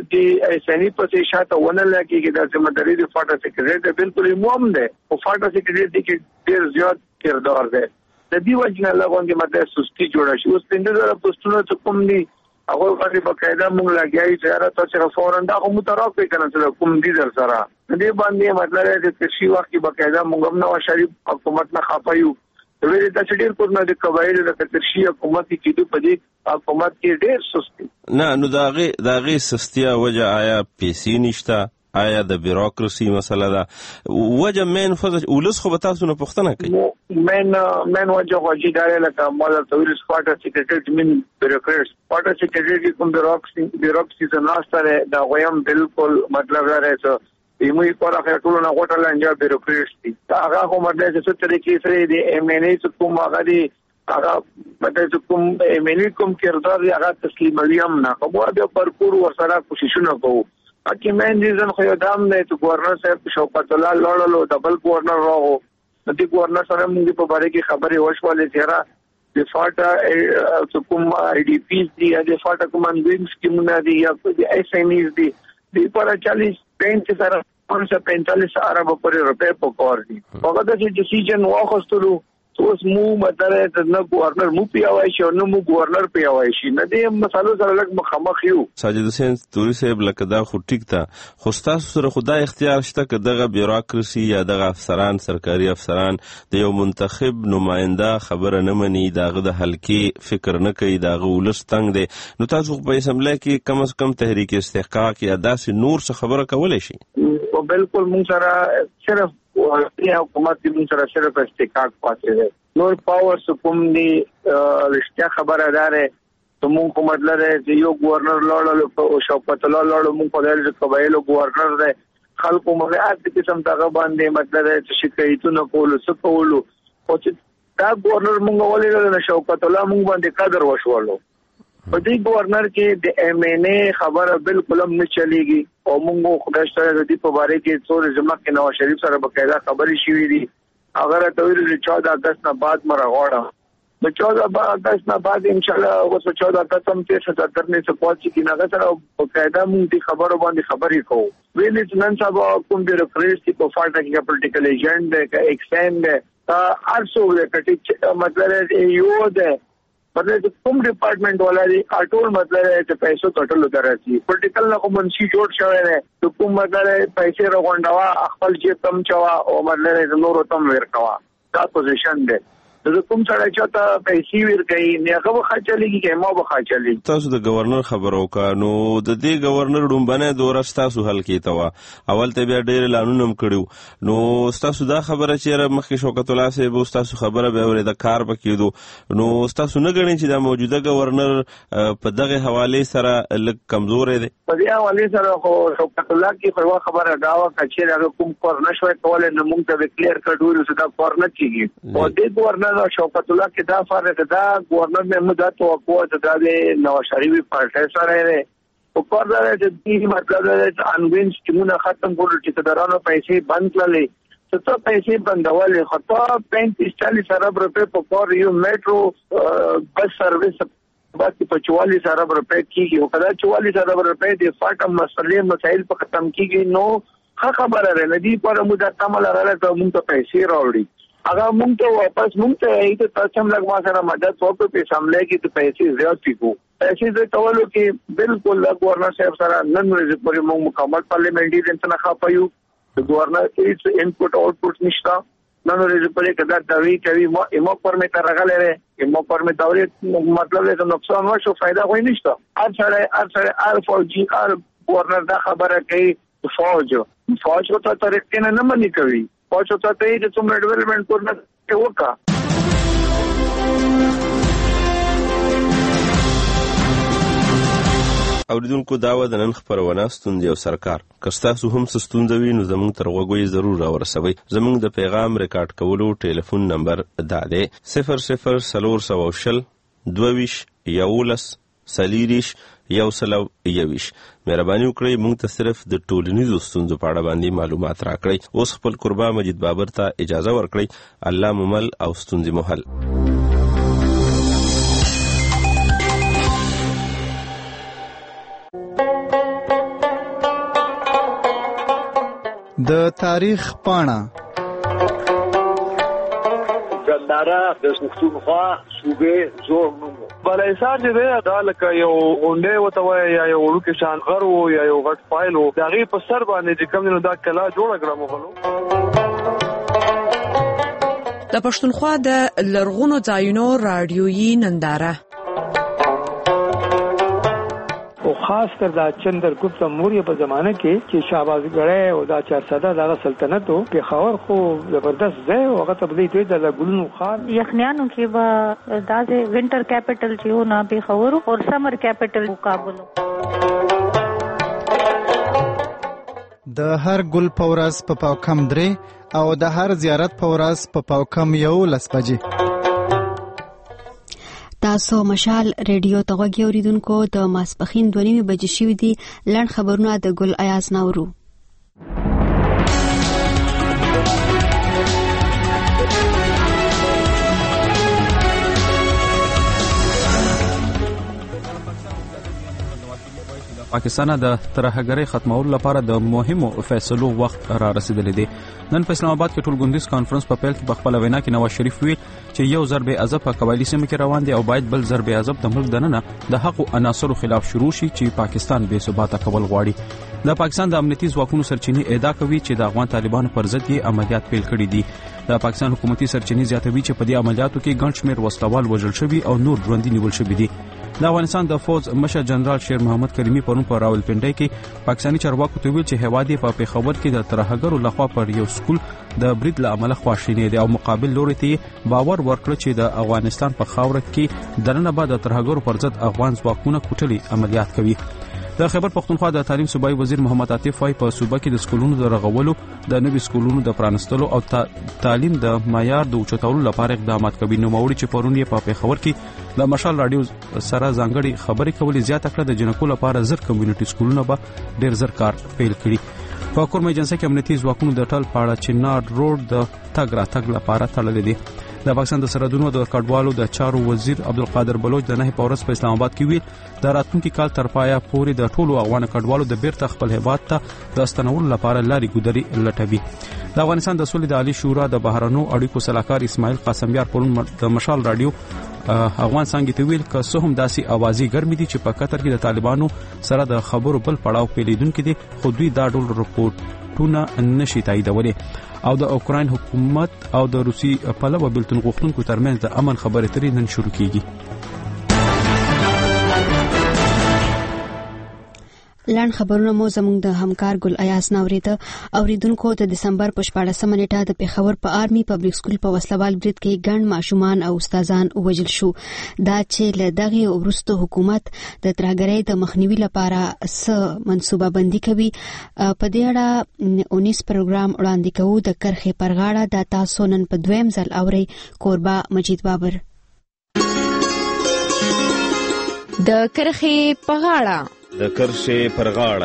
د ایسانی په شاته ونه لګي چې د ذمہداري د فاټر سیکریټریټ بالکل موم ده او فاټر سیکریټریټ کې ډیر زیات کردار ده د دې وجه نه لګون کې ماته سستی جوړه شي اوس پنځه زره پوسټونه چې کوم دي هغه باندې بقاعده موږ لګیای چې را تاسو فورن دا کوم طرف کې کنه چې کوم دي در سره دې باندې مطلب چې تشي وخت کې بقاعده موږ هم نو شریف حکومت نه خافایو ویل دا چې ډیر کوم د قبایل د ترشی حکومت کې د پدې حکومت کې ډیر سستی نه نو داغه داغه سستیا وجه آیا پیسې نشتا آیا د بیروکراسي مسله ده وجه مین فزه ولس خو به تاسو نه پوښتنه کوي مین مین وجه خو چې دا لکه مال تویل سپاټر سیکریټری مين بیروکرټس سپاټر سیکریټری کوم بیروکراسي بیروکراسي نه ستاره دا غویم بالکل مطلب راځي ایموي پر اخر ټول نه غوټل انجا بیروکرټس دي هغه کوم مطلب چې څه طریقې سره دي ایم ان ای کوم هغه دي هغه مطلب کوم ایم ان ای کوم کردار هغه تسلیم علیم نه کومه د پرکور ورسره کوششونه کوو اکی مین ریزن خو یو دام نه چې گورنر صاحب شوکت الله لړلو ډبل گورنر راغو د دې گورنر سره موږ په باره کې خبرې وشولې چې د فاټا کوم ای ډی پی دي د فاټا کوم انوینګ سکیمونه دي یا د ایس ایم ایز دي د پر چالیس پینځه سره پنځه پینتالیس ارب پورې روپے په کار دي هغه د ډیسیژن واخستلو اوس مو مطلب نه گورنر مو پیاوای شي نو مو گورنر پیاوای شي نه دې مسالو سره لږ مخامخ یو ساجد حسین توري صاحب لکه دا خو ټیک ته خو تاسو سره خدای اختیار شته که دغه بیروکراسي یا دغه افسران سرکاري افسران د یو منتخب نماینده خبره نه مني دغه د حلقې فکر نه کوي دغه ولس تنگ دی نو تاسو په اسمبلی کې کم از کم تحریک استحقاق یا داسې نور څه خبره کولای شي او بالکل مونږ سره صرف یا حکومت دې مونږ سره صرف استحقاق پاتې دی نور پاور کوم دی رښتیا خبره داره ته مونږ کوم مطلب دی یو گورنر لړل او شوکت الله لړل مونږ په دغه قبایلو گورنر دی خلکو مغه اته قسم ته باندې مطلب چې شکایتونه کول څه کول او چې دا گورنر مونږ ولې نه شوکت الله مونږ باندې قدر وشولو په دې گورنر کې د ایم ان ای خبره بالکل هم نه چلیږي او موږ خدای سره د دې په باره کې څو ځمکه کې نواز شریف سره بقاعده خبرې شوې دي اگر ته ویل چودہ اگست نه بعد مرا غواړم د چودہ اگست نه بعد ان شاء الله اوس چودہ اگست هم تیر ستر نه سپورت کې نه غسر او بقاعده موږ دې خبرو باندې خبرې کوو ویل چې نن سبا کوم بیروکراسي په فاټا کې پولیټیکل ایجنټ دی ایکسټند دی ارسو د مطلب یو ده مطلب کوم ډپارټمنټ ولا دي اټول مطلب چې پیسو ټټل دراسي پولیټیکل نه کوم شي جوړ شوی دی ته کوم مطلب پیسې راغونډوا خپل چې تم چوا او مطلب نور تم ورکوا دا پوزیشن دی زه کوم سره چاته پیسې ورکړي نه هغه خاچلېږي چې ما به خاچلې تاسو د گورنر خبرو کانو د دې گورنر ډومبنه دورس تاسو حل کیتوا اول ته بیا ډېر اعلانونه کړیو نو تاسو دا خبره چې مخکې شوکت الله صاحب تاسو خبره به ورې د کار پکېدو نو تاسو نه غنئ چې د موجوده گورنر په دغه حواله سره لږ کمزور دی په دې حواله سره خو شوکت الله کی خو خبره داوا کچې هغه کوم کور نشوي کولای نو موږ ته کلیر کړو چې دا کور نه کیږي او دې گورنر شوکت الله کې دا فرق دا گورنر نے مدد توقع ده د نواز شریف پارټي سره لري او په دا چې دې مطلب د انوینس کیمونه ختم کول چې درانو پیسې بند کړلې څه پیسې بندول خطا پینتیس چالیس ارب روپے په کور یو میټرو بس سرویس باقي په چوالیس ارب روپے کیږي او کله چوالیس ارب روپے د فاټم مسلې مسائل په ختم کیږي نو خبره نه دی پر مدد تمل راځي ته موږ ته پیسې راوړي اگر مونږ ته واپس مونږ ته ایته تاسو هم لګ ما سره مدد وکړو په سامنے کې ته پیسې زیات پیګو پیسې زه کولو کې بالکل گورنر صاحب سره نن ورځ پورې مونږ مکمل پارلیمنټری دنه نه خاپایو د گورنر هیڅ انپوټ آوټپوټ نشته نن ورځ پورې کدا دوی کوي مو ایمو پر مې تر غلره ایمو پر مې دوري مطلب له نقصان نشو فائدہ وای نشته هر سره هر سره ار فوجي ار گورنر دا خبره کوي فوج فوج ته طریقې نه نه منې کوي پوهڅو ته چې څومره ډیولپمنٹ کورنه کې وکا اوریدونکو داوا د نن خبرونه ستوندې او سرکار کستاسو هم ستوندوي نو زموږ تر غوږی ضرور راورسوي زموږ د پیغام ریکارډ کولو ټلیفون نمبر دا دی صفر صفر سلور سوشل دویش یولس سلیریش یو سلو یویش مهرباني وکړئ موږ ته صرف د ټولنیزو ستونزو په اړه باندې معلومات راکړئ اوس خپل قربا مجید بابر ته اجازه ورکړئ الله ممل او ستونزې محل د تاریخ پاڼه ګنداره د پښتونخوا صوبې زور نومو بلایسار چې دی دا لکه یو غونډې وته وایي یا یو وړوکی شان غر و یا یو غټ فایل و د هغې په سر باندې چې کوم دی نو دا کلا جوړه کړه مغلو د پښتونخوا د لرغونو ځایونو راډیویي ننداره خو خاص کر دا چندرګپت موریا په زمانه کې چې شهبازګړی او دا چارسده دغه سلطنت او پېښور خو زبردست ځای او هغه ته بلی دوی د ګلونو خار یخنیانو کې به دا د وینټر کیپټل چې و نه پېښور او سمر کیپټل کابل. د هر ګل په ورځ په پاو کم درې او د هر زیارت په ورځ په پاو کم یو لس بجې. تاسو مشال ریډیو ته غوږی اوریدونکو د ماسپخین دوه نیمې بجې شوې دي. لنډ خبرونه د ګل ایاز ناورو. پاکستان د ترهګرۍ ختمولو لپاره د مهمو فیصلو وخت را رسیدلی دی. نن په اسلام آباد کې ټولګوندیز کانفرنس په پیل کې په خپله وینا کې نواز شریف ویل چې یو ضرب عذاب په قبایلي سیمه کې روان دی او باید بل ضرب عذاب د ملک دننه د حقو عناصرو خلاف شروع شي چې پاکستان بې ثباته کول غواړي. د پاکستان د امنیتي ځواکونو سرچینې ادعا کوي چې د افغان طالبانو پر ضد یې عملیات پیل کړي دي. د پاکستان حکومتي سرچینې زیاتوي چې په دې عملیاتو کې ګڼ شمېر وسلوال وژل شوي او نور ژوندي نیول شوي دي. د افغانستان د فوج مشر جنرال شیر محمد کریمي پرون په راولپنډۍ کې پاکستاني چارواکو ته ویل چې هیواد یې په پېښور کې د ترهګرو لخوا پر یو سکول د برید له امله خواشینی دی او مقابل لوري ته باور ورکړ چې د افغانستان په خاوره کې دننه به د ترهګرو پر ضد افغان ځواکونه کوټلي عملیات کوي. د خیبر پختونخوا د تعلیم صوبایي وزیر محمد عاطف وايي په صوبه کې د سکولونو د رغولو، د نوي سکولونو د پرانستلو او تعلیم د معیار د اوچتولو لپاره اقدامات کوي. نوموړي چې پرون یې په پېښور کې د مشال رادیو سره ځانګړي خبرې کولې زیاته کړه د جنکو لپاره زر کمیونټي سکولونه به ډېر زر کار پیل کړي. په کورمه ایجنسي کې امنیتي ځواکونو د ټل پاړه چنار روډ د تګ راتګ لپاره تړلې دي. د پاکستان د سرحدونو د کډوالو د چارو وزیر عبدالقادر بلوچ د نهي په ورځ په اسلام آباد کې ویل د راتلونکي کال تر پایه پورې د ټولو افغان کډوالو د بیرته خپل هیواد ته د ستنولو لپاره لارې ګودري لټوي. د افغانستان د سولې د عالی شورا د بهرنیو اړیکو صلاحکار اسماعیل قاسمیار پرون د مشال رادیو افغان څنګه ته ویل که څه هم داسې اوازې ګرمې دي چې په قطر کې د طالبانو سره د خبرو بل پړاو پیلیدونکو دي، خو دوی دا ډول رپورټونه نشي تاییدولی او د اوکراین حکومت او د روسي پلوه بلتون غوښتونکو ترمنځ د امن خبرې اترې نن شروع کیږي. لاند خبرونه مو زموږ د همکار ګل ایاز ناوریده. اوریدونکو د دسمبر په شپاړسمه نیټه د پېښور په آرمي پبلک سکول په وسلوال برید کې ګڼ ماشومان او استادان وژل شو. دا چې له دغه وروسته حکومت د ترهګرۍ د مخنیوي لپاره څه منصوبه بندي کوي په دې اړه اونیس پروګرام وړاندې کوو. د کرخې پر غاړه د تاسو نن په دویم ځل اوري کوربه مجید بابر. د کرخې په غاړه د کرښې پر غاړه.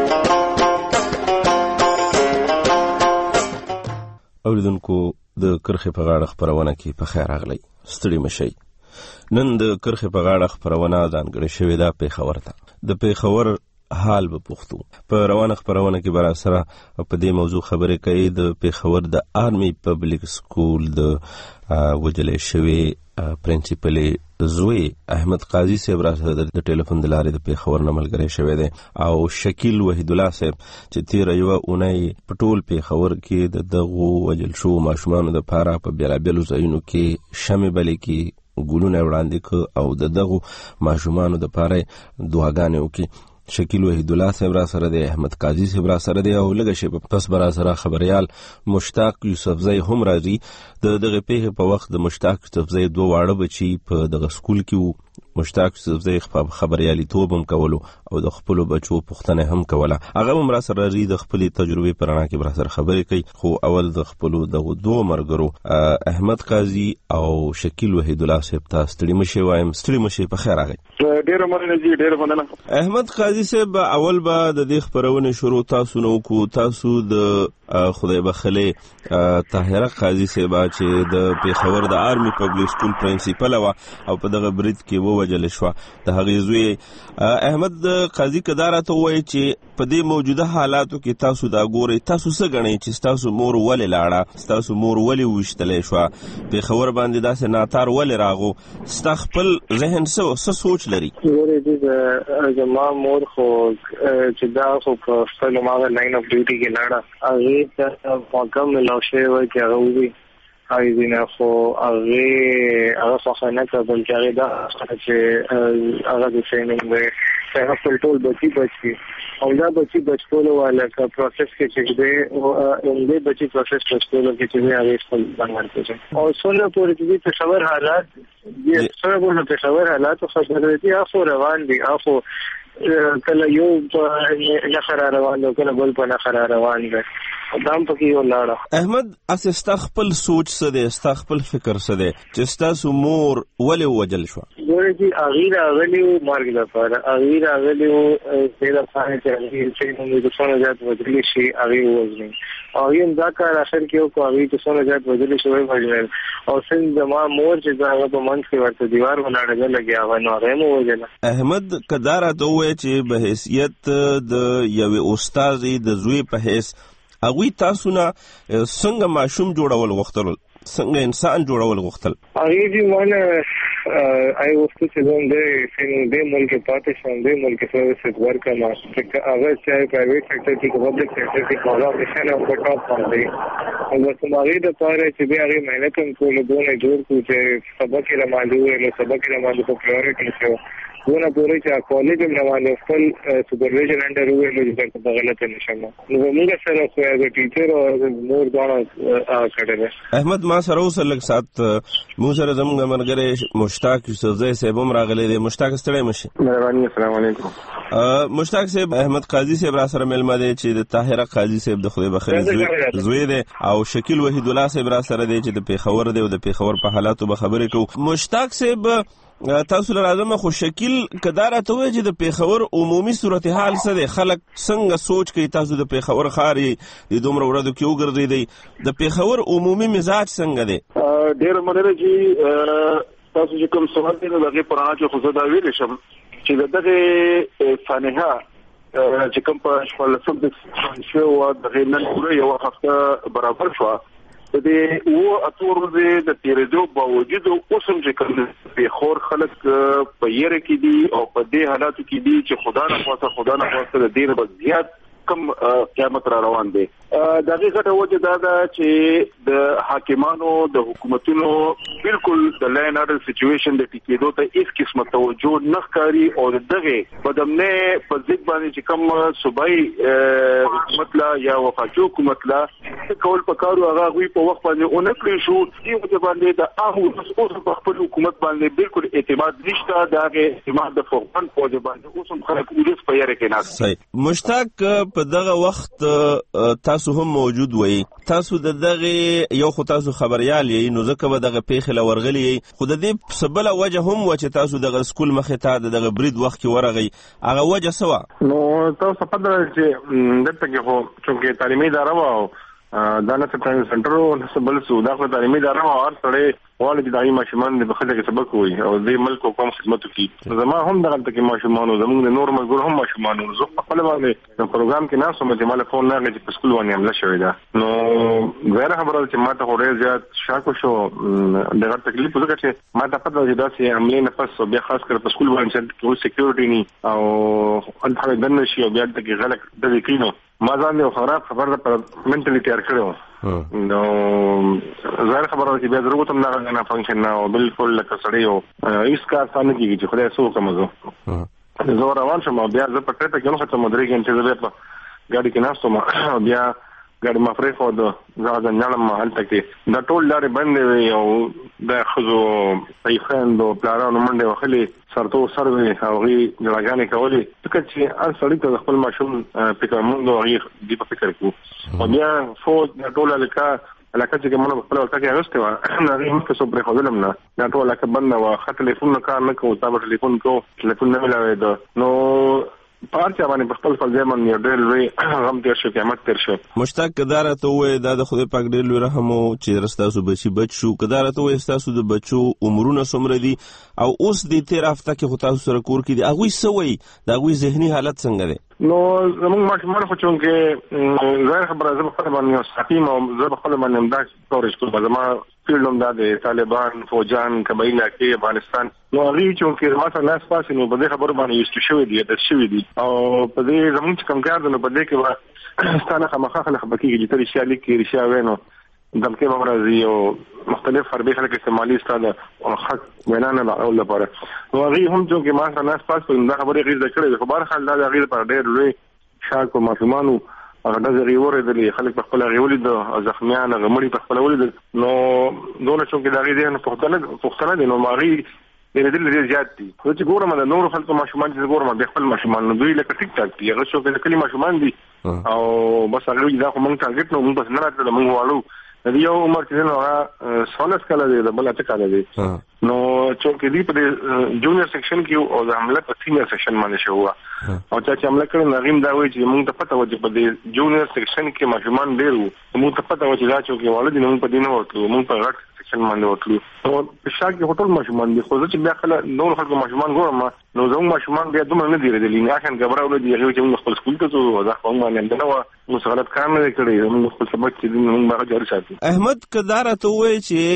اوریدونکو د کرښې په غاړه خبرونه کې په خیر راغلی. ستړي مشئ. نن د کرښې په غاړه خبرونه ځانګړې شوې ده پېښور ته. د پېښور حال به پوښتو. په روانه خبرونه کې به راسره په دې موضوع خبرې کوي د پېښور د آرمي پبلک سکول د وجلې شوې پرنسپلې زوی احمد قاضي صاحب راسره د ټلیفون د لارې د پېښور نه ملګری شوی دی او شکیل وحید الله صاحب چې تېره یوه اونۍ په ټول پېښور کې د دغو وژل شوو ماشومانو دپاره په بېلابېلو ځایونو کې شمې بلې کې ګلونه وړاندې کړه او د دغو ماشومانو دپاره دعاګانې وکړي. شکیل وحید الله صاحب را سره دی، احمد قاضي صاحب را سره دی او لږه شیبه پس به را سره خبریال مشتاق یوسفزی هم راځي. د دغه پیښې په وخت د مشتاق یوسفزی دوه واړه بچي په دغه سکول کې وو. مشتاق یوسفزی خبریالیتوب هم کولو او د خپلو بچو پوښتنه هم کوله. هغه هم را سره راځي د خپلې تجربې په رڼا کې به را سره خبرې کوي. خو اول د خپلو دغو دوه ملګرو احمد قاضي او شکیل وحید الله صاحب ته ستړي مشئ وایم. ستړي مشئ، په خیر راغئ. ډېره مننه جی، ډېره مننه. احمد قاضي صاحب اول به د دې خپرونې شروع تاسو نه وکړو. تاسو د خدای بخلې طاهره قاضي صاحب چې د پېښور د آرمي پبلک سکول پرنسپل وه او په دغه برید کې ووژل شوه، د هغې زوی احمد قاضي که دا راته ووایي چې په دې موجوده حالاتو کې تاسو دا ګورئ، تاسو څه ګڼئ چې ستاسو مور ولې لاړه، ستاسو مور ولې وویشتلی شوه، پېښور باندې داسې ناتار ولې راغو، ستا خپل ذهن څه سوچ لري؟ ګورې زما مور خو چې دا خو په خپل هماغه لاین اف ډیوټي کې لاړه، هغې ته موقع ملاو شوی وای چې هغه ووي هغې نه، خو هغې هغه خوښه نه کړه، بلکې هغې دا چې هغه د ټرېننګ دی هغه خپل ټول بچي بچي او دا بچي بچولو والا کا پروسس کې چې دی او دې بچي پروسس بچولو کې چې دی هغه خپل باندې کوي او څونه پورې چې په شاور حالات دې څونه پورې په شاور حالات خو خبرې اخو روان دي اخو کله یو په نخره روان دی کله بل په نخره روان دی دام پکې یو لاړه. احمد اسه خپل سوچ څه دی خپل فکر څه دی چې تاسو مور ولې وجل شو؟ ګورې چې اغیر اغلی مارګ لپاره اغیر اغلی د لپاره چې چې موږ د څونه زیات وځلی شي اغیر وځي او یم دا کار اخر کې او اغیر د څونه زیات وځلی شي وایي او څنګه ما مور چې دا په منځ کې ورته دیوار ولاړل لګیا و نو هغه مو وځل. احمد کدارا ته وایي چې به حیثیت د یو استاد د زوی په حیث اغوی تاسو نه څنګه ماشوم جوړول غوښتل څنګه انسان جوړول غوښتل؟ هغه دې مانه آی وستو چې زموږ د سین د ملک پاتې شوم د ملک سرویس ورکما چې هغه چې پرایویټ سېکټر کې پبلک سېکټر کې کاله مشن او ټاپ باندې او د سماغي د پاره چې به هغه مهنت کوله دونه جوړ کو چې سبق یې رمالو نو سبق یې رمالو په پرایورټي شو دونه پورې چې کالج هم روانه خپل سپروایزر انډر ویلو چې په غلطه نشم نو موږ سره خو از ټیچر او مور غواړو کړل. احمد ما سره اوس لږ سات مو سره زموږ مرګره مشتاق یوسفزئی صاحب هم راغلی دی. مشتاق ستړی مشي. مهرباني السلام علیکم. مشتاق صاحب احمد قاضي صاحب را سره ملما دی چې د طاهره قاضي صاحب د خدای بخیر زوی دی او شکیل وحید الله صاحب را سره دی چې د پیښور دی او د پیښور په حالاتو به خبرې کوو. مشتاق صاحب تاسو لازم خو شکیل کدار ته وایي چې د پیښور عمومي صورتحال څه دی خلک څنګه سوچ کوي تاسو د پیښور ښار د دومره ورځو کې وګرځي دی د پیښور عمومي مزاج څنګه دی؟ ډېر مننه چې تاسو چې کوم سوال دی نو دغه پرانا چې خو زه دا ویل شم چې دغه فانها چې کوم په شپږم د شو او دغه نن پوره یو هفته برابر شو د دې او اتورځ د تیرېدو باوجود اوسم چې کوم په خور خلک په یره کې دي او په دې حالاتو کې دي چې خدا نه خواصه خدا نه خواصه د دې په زیات کم قیامت را روان دي. دغه غټه وجه دا ده چې د حاکمانو د حکومتونو بالکل د لاین اډر سچويشن د ټیکېدو ته هیڅ قسمه توجه نه ښکاري او دغه بدمنه په ځګ باندې چې کوم صوبایي حکومت لا یا وفاقي حکومت لا کول پکارو هغه غوي په وخت باندې اون کړی شو چې په باندې د هغه اوس په خپل حکومت باندې بالکل اعتماد نشته دغه اعتماد د فوقن په باندې اوس هم خلک ولس په یره کې نه. صحیح. مشتاق په دغه وخت تاسو هم موجود وئ تاسو د دغه یو خو تاسو خبريال یې نو ځکه به دغه پیښه لورغلی خو د دې سبله وجه هم و چې تاسو دغه سکول مخې ته دغه برید وخت کې ورغی هغه وجه سوا نو تاسو په دغه چې دته کې هو چې تعلیمي اداره و دا نه څنګه سنټر او سبل سودا خو تعلیمي اداره او هر سړی والي د دایمه ماشومان د بخښه کې سبق وي او د ملک کوم خدمت کوي زما هم دغه کې ماشومان او زموږ د نور ملګرو هم ماشومان او زه په خپل باندې په پروګرام کې نه سمه چې مال فون نه لګي په سکول باندې عمله شوې ده نو غیر خبره چې ما ته ډېر زیات شاکو شو دغه تکلیف وکړ چې ما ته پته چې دا سي عملي نه پس بیا خاص کر په سکول باندې چې سکیورټي ني او انت هغه دنه شي او بیا د کې غلط د وکینو ما ځان له خراب خبره پر منټلی تیار کړو نو ظاهر خبره چې بیا ضرورت هم نه نه فنکشن نه او بالکل لکه سړی او هیڅ کار ثاني کیږي چې خدای سو کوم زه زه روان شم بیا زه په ټټه کې نو ختم درې غنټې زه په ګاډي کې ناستم بیا ګاډي ما فرې خو د ځان نړم هلته کې د ټول لارې بندې وي او د خزو پیخند او پلانونو منډه وخلي سرتو سروي او غي جلاګانې کولې ځکه چې ان سړی ته خپل ماشوم فکر مونږ او غي دی په فکر کې او بیا فوت د ټول لکه لکه چې موږ خپل وخت کې راستو نه غي موږ څه پرې خو دلم نه دا ټول لکه بند او خط ټلیفون کار نه کوو تاسو ټلیفون کو ټلیفون نه ملاوي دا نو پارچا باندې په خپل خپل ځمن یو ډېر لوی غم تیر شو قیامت تیر شو. مشتاق کدارته وې دا د خدای پاک ډېر لوی رحم او چې رستاسو بچي بچ شو کدارته وې تاسو د بچو عمرونه سمره دي او اوس د تیر هفته کې خو تاسو سره کور کې دي هغه سوي دا غوي ذهني حالت څنګه ده؟ نو زموږ ماشومان خو چې ظاهر خبره زه په خپل باندې ساتم او زه په خپل باندې امداد کورش کوم زما فیلډ هم د طالبان فوجان قبایله کې افغانستان نو هغه چې ما سره لاس پاسې نو په دې خبرو باندې یوست شوی دی د شوی دی او په دې زموږ کوم کار نو په دې کې ستانه خامخا خلک بکیږي چې ترې شالي کې رښتیا وینو دمکه به راځي او مختلف فربي خلک استعمالي ستاده او حق وینا نه اول لپاره نو هغه هم چې ما سره ناس پاس په دا خبرې غیر ذکر خو بهر حال دا غیر پر ډېر لوی شاک او ماشومانو هغه د غیورې د خلک په خپل غیولې د زخمیان غمړي په خپل ولید نو دونه چې دا غیر نه پښتنه پښتنه دي نو ماغي ډېر ډېر زیات دي خو چې ګورم د نور خلکو ماشومان چې ګورم د خپل ماشومان نو دوی لکه ټیک ټاک دي هغه څو کې کلی ماشومان دي او بس هغه دا خو مونږ ټارګټ نو موږ بس نه راځو موږ والو د یو عمر چې نو هغه سولس کله دی د بل اته کله دی نو چې کې دی په جونیئر سیکشن کې او د عمله په سینیئر سیکشن باندې شو او چې عمله کړو نغیم دا وایي چې موږ ته پته و چې په جونیئر سیکشن کې ماشومان ډیر وو موږ ته پته و چې دا چې والد نو په دینه ورتلو موږ په غټ سیکشن باندې ورتلو او په شاک کې هوټل ماشومان دي خو چې بیا خلک نور خلک ماشومان ګورم نو زموږ ماشومان بیا دومره نه دی ردلی نه خان غبراو دي چې موږ خپل سکول ته ځو دا خو باندې نه و موږ غلط کار نه کړی موږ خپل سبق چې موږ هغه جاري ساتو احمد کدار ته وایي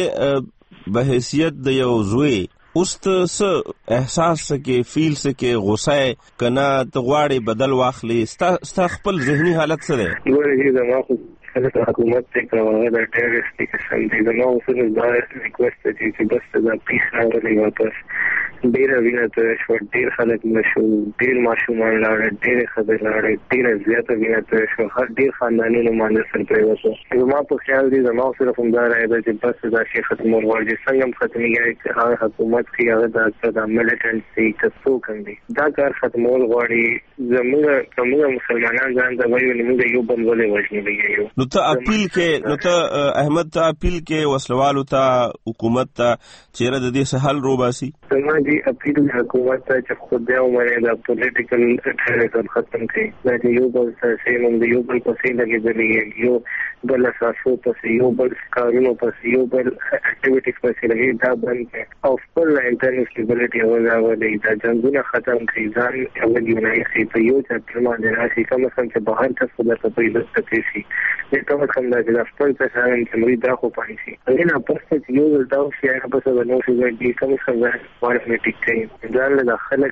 چې به حیثیت د یو زوی اوس ته څه احساس کې فیل کې غوسه کنا ته غواړي بدل واخلي ستا خپل ذهني حالت څه دی ګورې دا ما خو حکومت ته کومه دا ټیرریسټ قسم دي نو اوس نو دا ریکوست دي چې بس دا پیس راغلی واپس ډیر وینه ته شو ډیر خلک نشو ډیر ماشومان لاړ ډیر خبر لاړ ډیر زیاته وینه ته شو هر ډیر خاندانونو باندې سر پریوته ما په خیال دي زموږ سره هم دا راځي چې بس دا شي ختمول ورځي څنګه ختميږي چې هغه حکومت کې هغه د ملټنسي تاسو کوي دا کار ختمول غواړي زموږ کومه مسلمانان ځان دا وایي موږ یو بل ولې وژنې یو نو ته اپیل کې نو ته احمد ته اپیل کې وسلوالو ته حکومت ته چیرې د دې سهال روباسي زموږ دی اپیل حکومت ته چې خو دې ومني دا پولیټیکل ټریټر ختم کړي دا یو بل څه موږ یو بل پسې لګېدلې یو بل اساسو پسې یو بل کارونو پسې یو بل اکټیویټیز پسې لګي دا باندې او خپل انټرنل سټیبিলিټي او دا ولې دا جنگونه ختم کړي ځان یو یونای شي په یو چې باندې راشي کوم څه چې بهر څه خدای ته پیدا کوي شي دا کوم څه دا چې خپل څه ځان چې موږ دا خو پانی شي نه پرسته چې یو دا شي هغه په څه نو شي چې کوم څه ځان ټیک کوي دا له خلک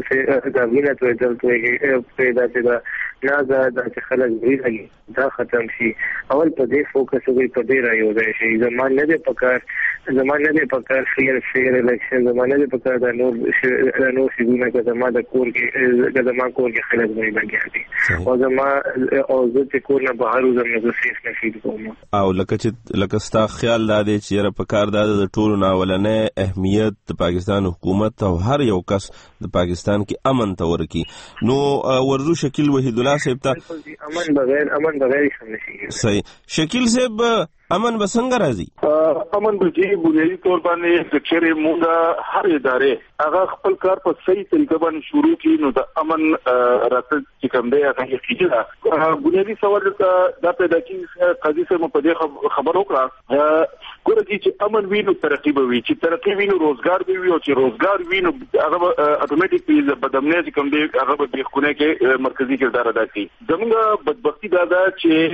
څه دا وینه ته دلته پیدا چې دا دا چې خلک ویلي دا ختم شي اول په دې فوکس وکړي په دې رايو دی شي زموږ نه د پکار زموږ نه د پکار فیر فیر الیکشن زموږ نه د پکار د نور د نور سیګونه که زموږ د کور کې د زموږ کور کې خلک نه لګي او زموږ او زه چې کور نه بهر وزم نو سیف نشي کوم او لکه چې لکه ستا خیال دا دی چې را پکار دا د ټولو ناولنې اهمیت د پاکستان حکومت او هر یو کس د پاکستان کې امن ته ورکی نو ورزو شکیل وحید الله صاحب ته امن بغیر امن بغیر څه نشي صحیح شکیل صاحب امن به څنګه راځي امن به جی بنیادی طور باندې د چیرې مونږه هر ادارې هغه خپل کار په صحیح طریقه باندې شروع کړي نو د امن راځي چې کوم دی هغه یقیني ده بنیادی سوال دا پیدا کیږي قاضي صاحب په دې خبر وکړه ګوره چې امن وینو ترقی به وي چې ترقی وینو روزګار به وي او چې روزګار وینو هغه اتوماتیکلی د بدامنۍ کوم دی هغه به د خونه کې مرکزی کردار ادا کوي زموږ بدبختی دا ده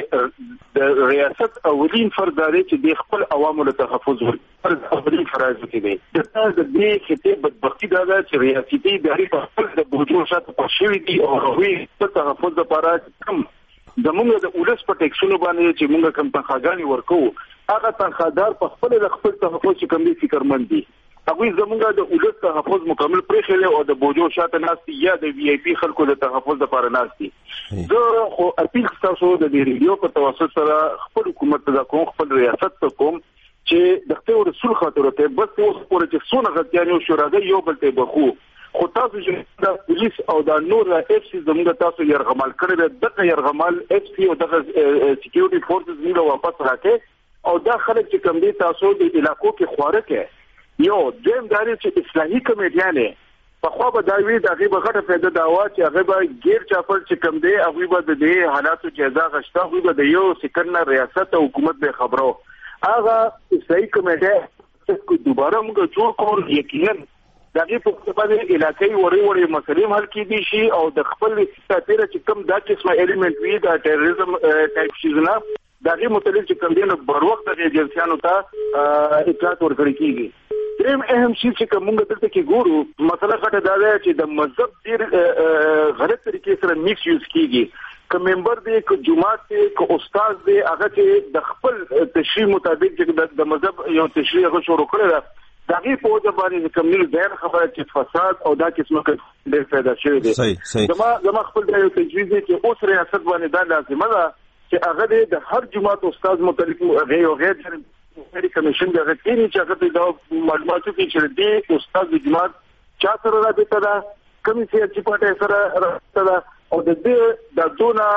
چې د ریاست اولین فرداري چې د خپل عوامو له تحفظ ورکړي اولین فرایض کې دي دا د دې خطې بدبختی دا ده چې ریاستي ادارې په خپل د بوجو شاته پښوی دي او هغوی په تحفظ لپاره کم زموږ د اولس په ټیکسونو باندې چې موږ کوم تنخواګانې ورکو هغه تنخوادار په خپل د خپل تحفظ چې کوم دي فکرمند دي هغوی زموږ د اولس تحفظ مکمل پرېښلی او د بوجو شاته ناستي یا د وی آی پی خلکو د تحفظ لپاره ناستي زه خو اپیل تاسو د دې ریډیو په توسط سره خپل حکومت ته کوم خپل ریاست ته کوم چې د خپل رسول خاطر ته بس اوس پورې چې څونه غتیانو شو راځي یو بل ته بخو خو تاسو چې د پولیس او د نور اف سی زموږ تاسو يرغمال کړی دغه يرغمال اف سی او دغه سکیورټي فورسز موږ واپس راکې او دا خلک چې کوم دي تاسو د علاقو کې خواره کې یو دیم داري چې اصلاحي کمیټیانه په خو به دا وی د غیبه غټه پیدا دا وا چې هغه به غیر چاپل چې کوم دی هغه به د دې حالاتو جزا غشته هغه به د یو سکرنه ریاست او حکومت به خبرو هغه صحیح کمیټه چې دوباره موږ جوړ کول یقینا دغه په باندې علاقې وړي وړي مسلې حل کیدي شي او د خپل تاثیر چې کوم دا قسمه الیمنت وی دا ټیرریزم ټایپ شیزونه دغه متعلق چې کوم دی نو بر وخت د ایجنسیانو ته اطلاعات ورکړي کیږي دریم اهم شی چې کومه دلته کې ګورو مسله غټه دا ده چې د مذهب ډیر غلط طریقې سره میکس یوز کیږي که ممبر دی که جماعت دی که استاد دی هغه چې د خپل تشریح مطابق چې د مذهب یو تشریح هغه شروع کړی دا دغه په وجه باندې کوم نه ډېر خبره چې فساد او دا قسمه کې ډېر پیدا شوی دی صحیح صحیح زما زما خپل د یو تجویز دی چې اوس ریاست باندې دا لازمه ده چې هغه د هر جماعت استاد متعلق غیر او غیر د کمیشن د غټینی چې هغه د معلوماتو کې چې دی استاد د جماعت چا سره راځي دا کمیسیا چې پټه سره راځي او د دې د دونه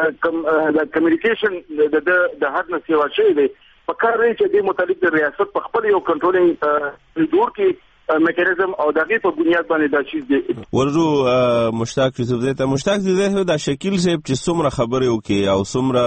د کمیونیکیشن د د هر نسي واچي دی په کار لري چې د متعلق د ریاست په خپل یو کنټرولینګ جوړ کې میکانیزم او دغه په بنیاد باندې دا چیز دی ورجو مشتاق یوسف زیته مشتاق زیته دا شکیل صاحب چې څومره خبرې وکي او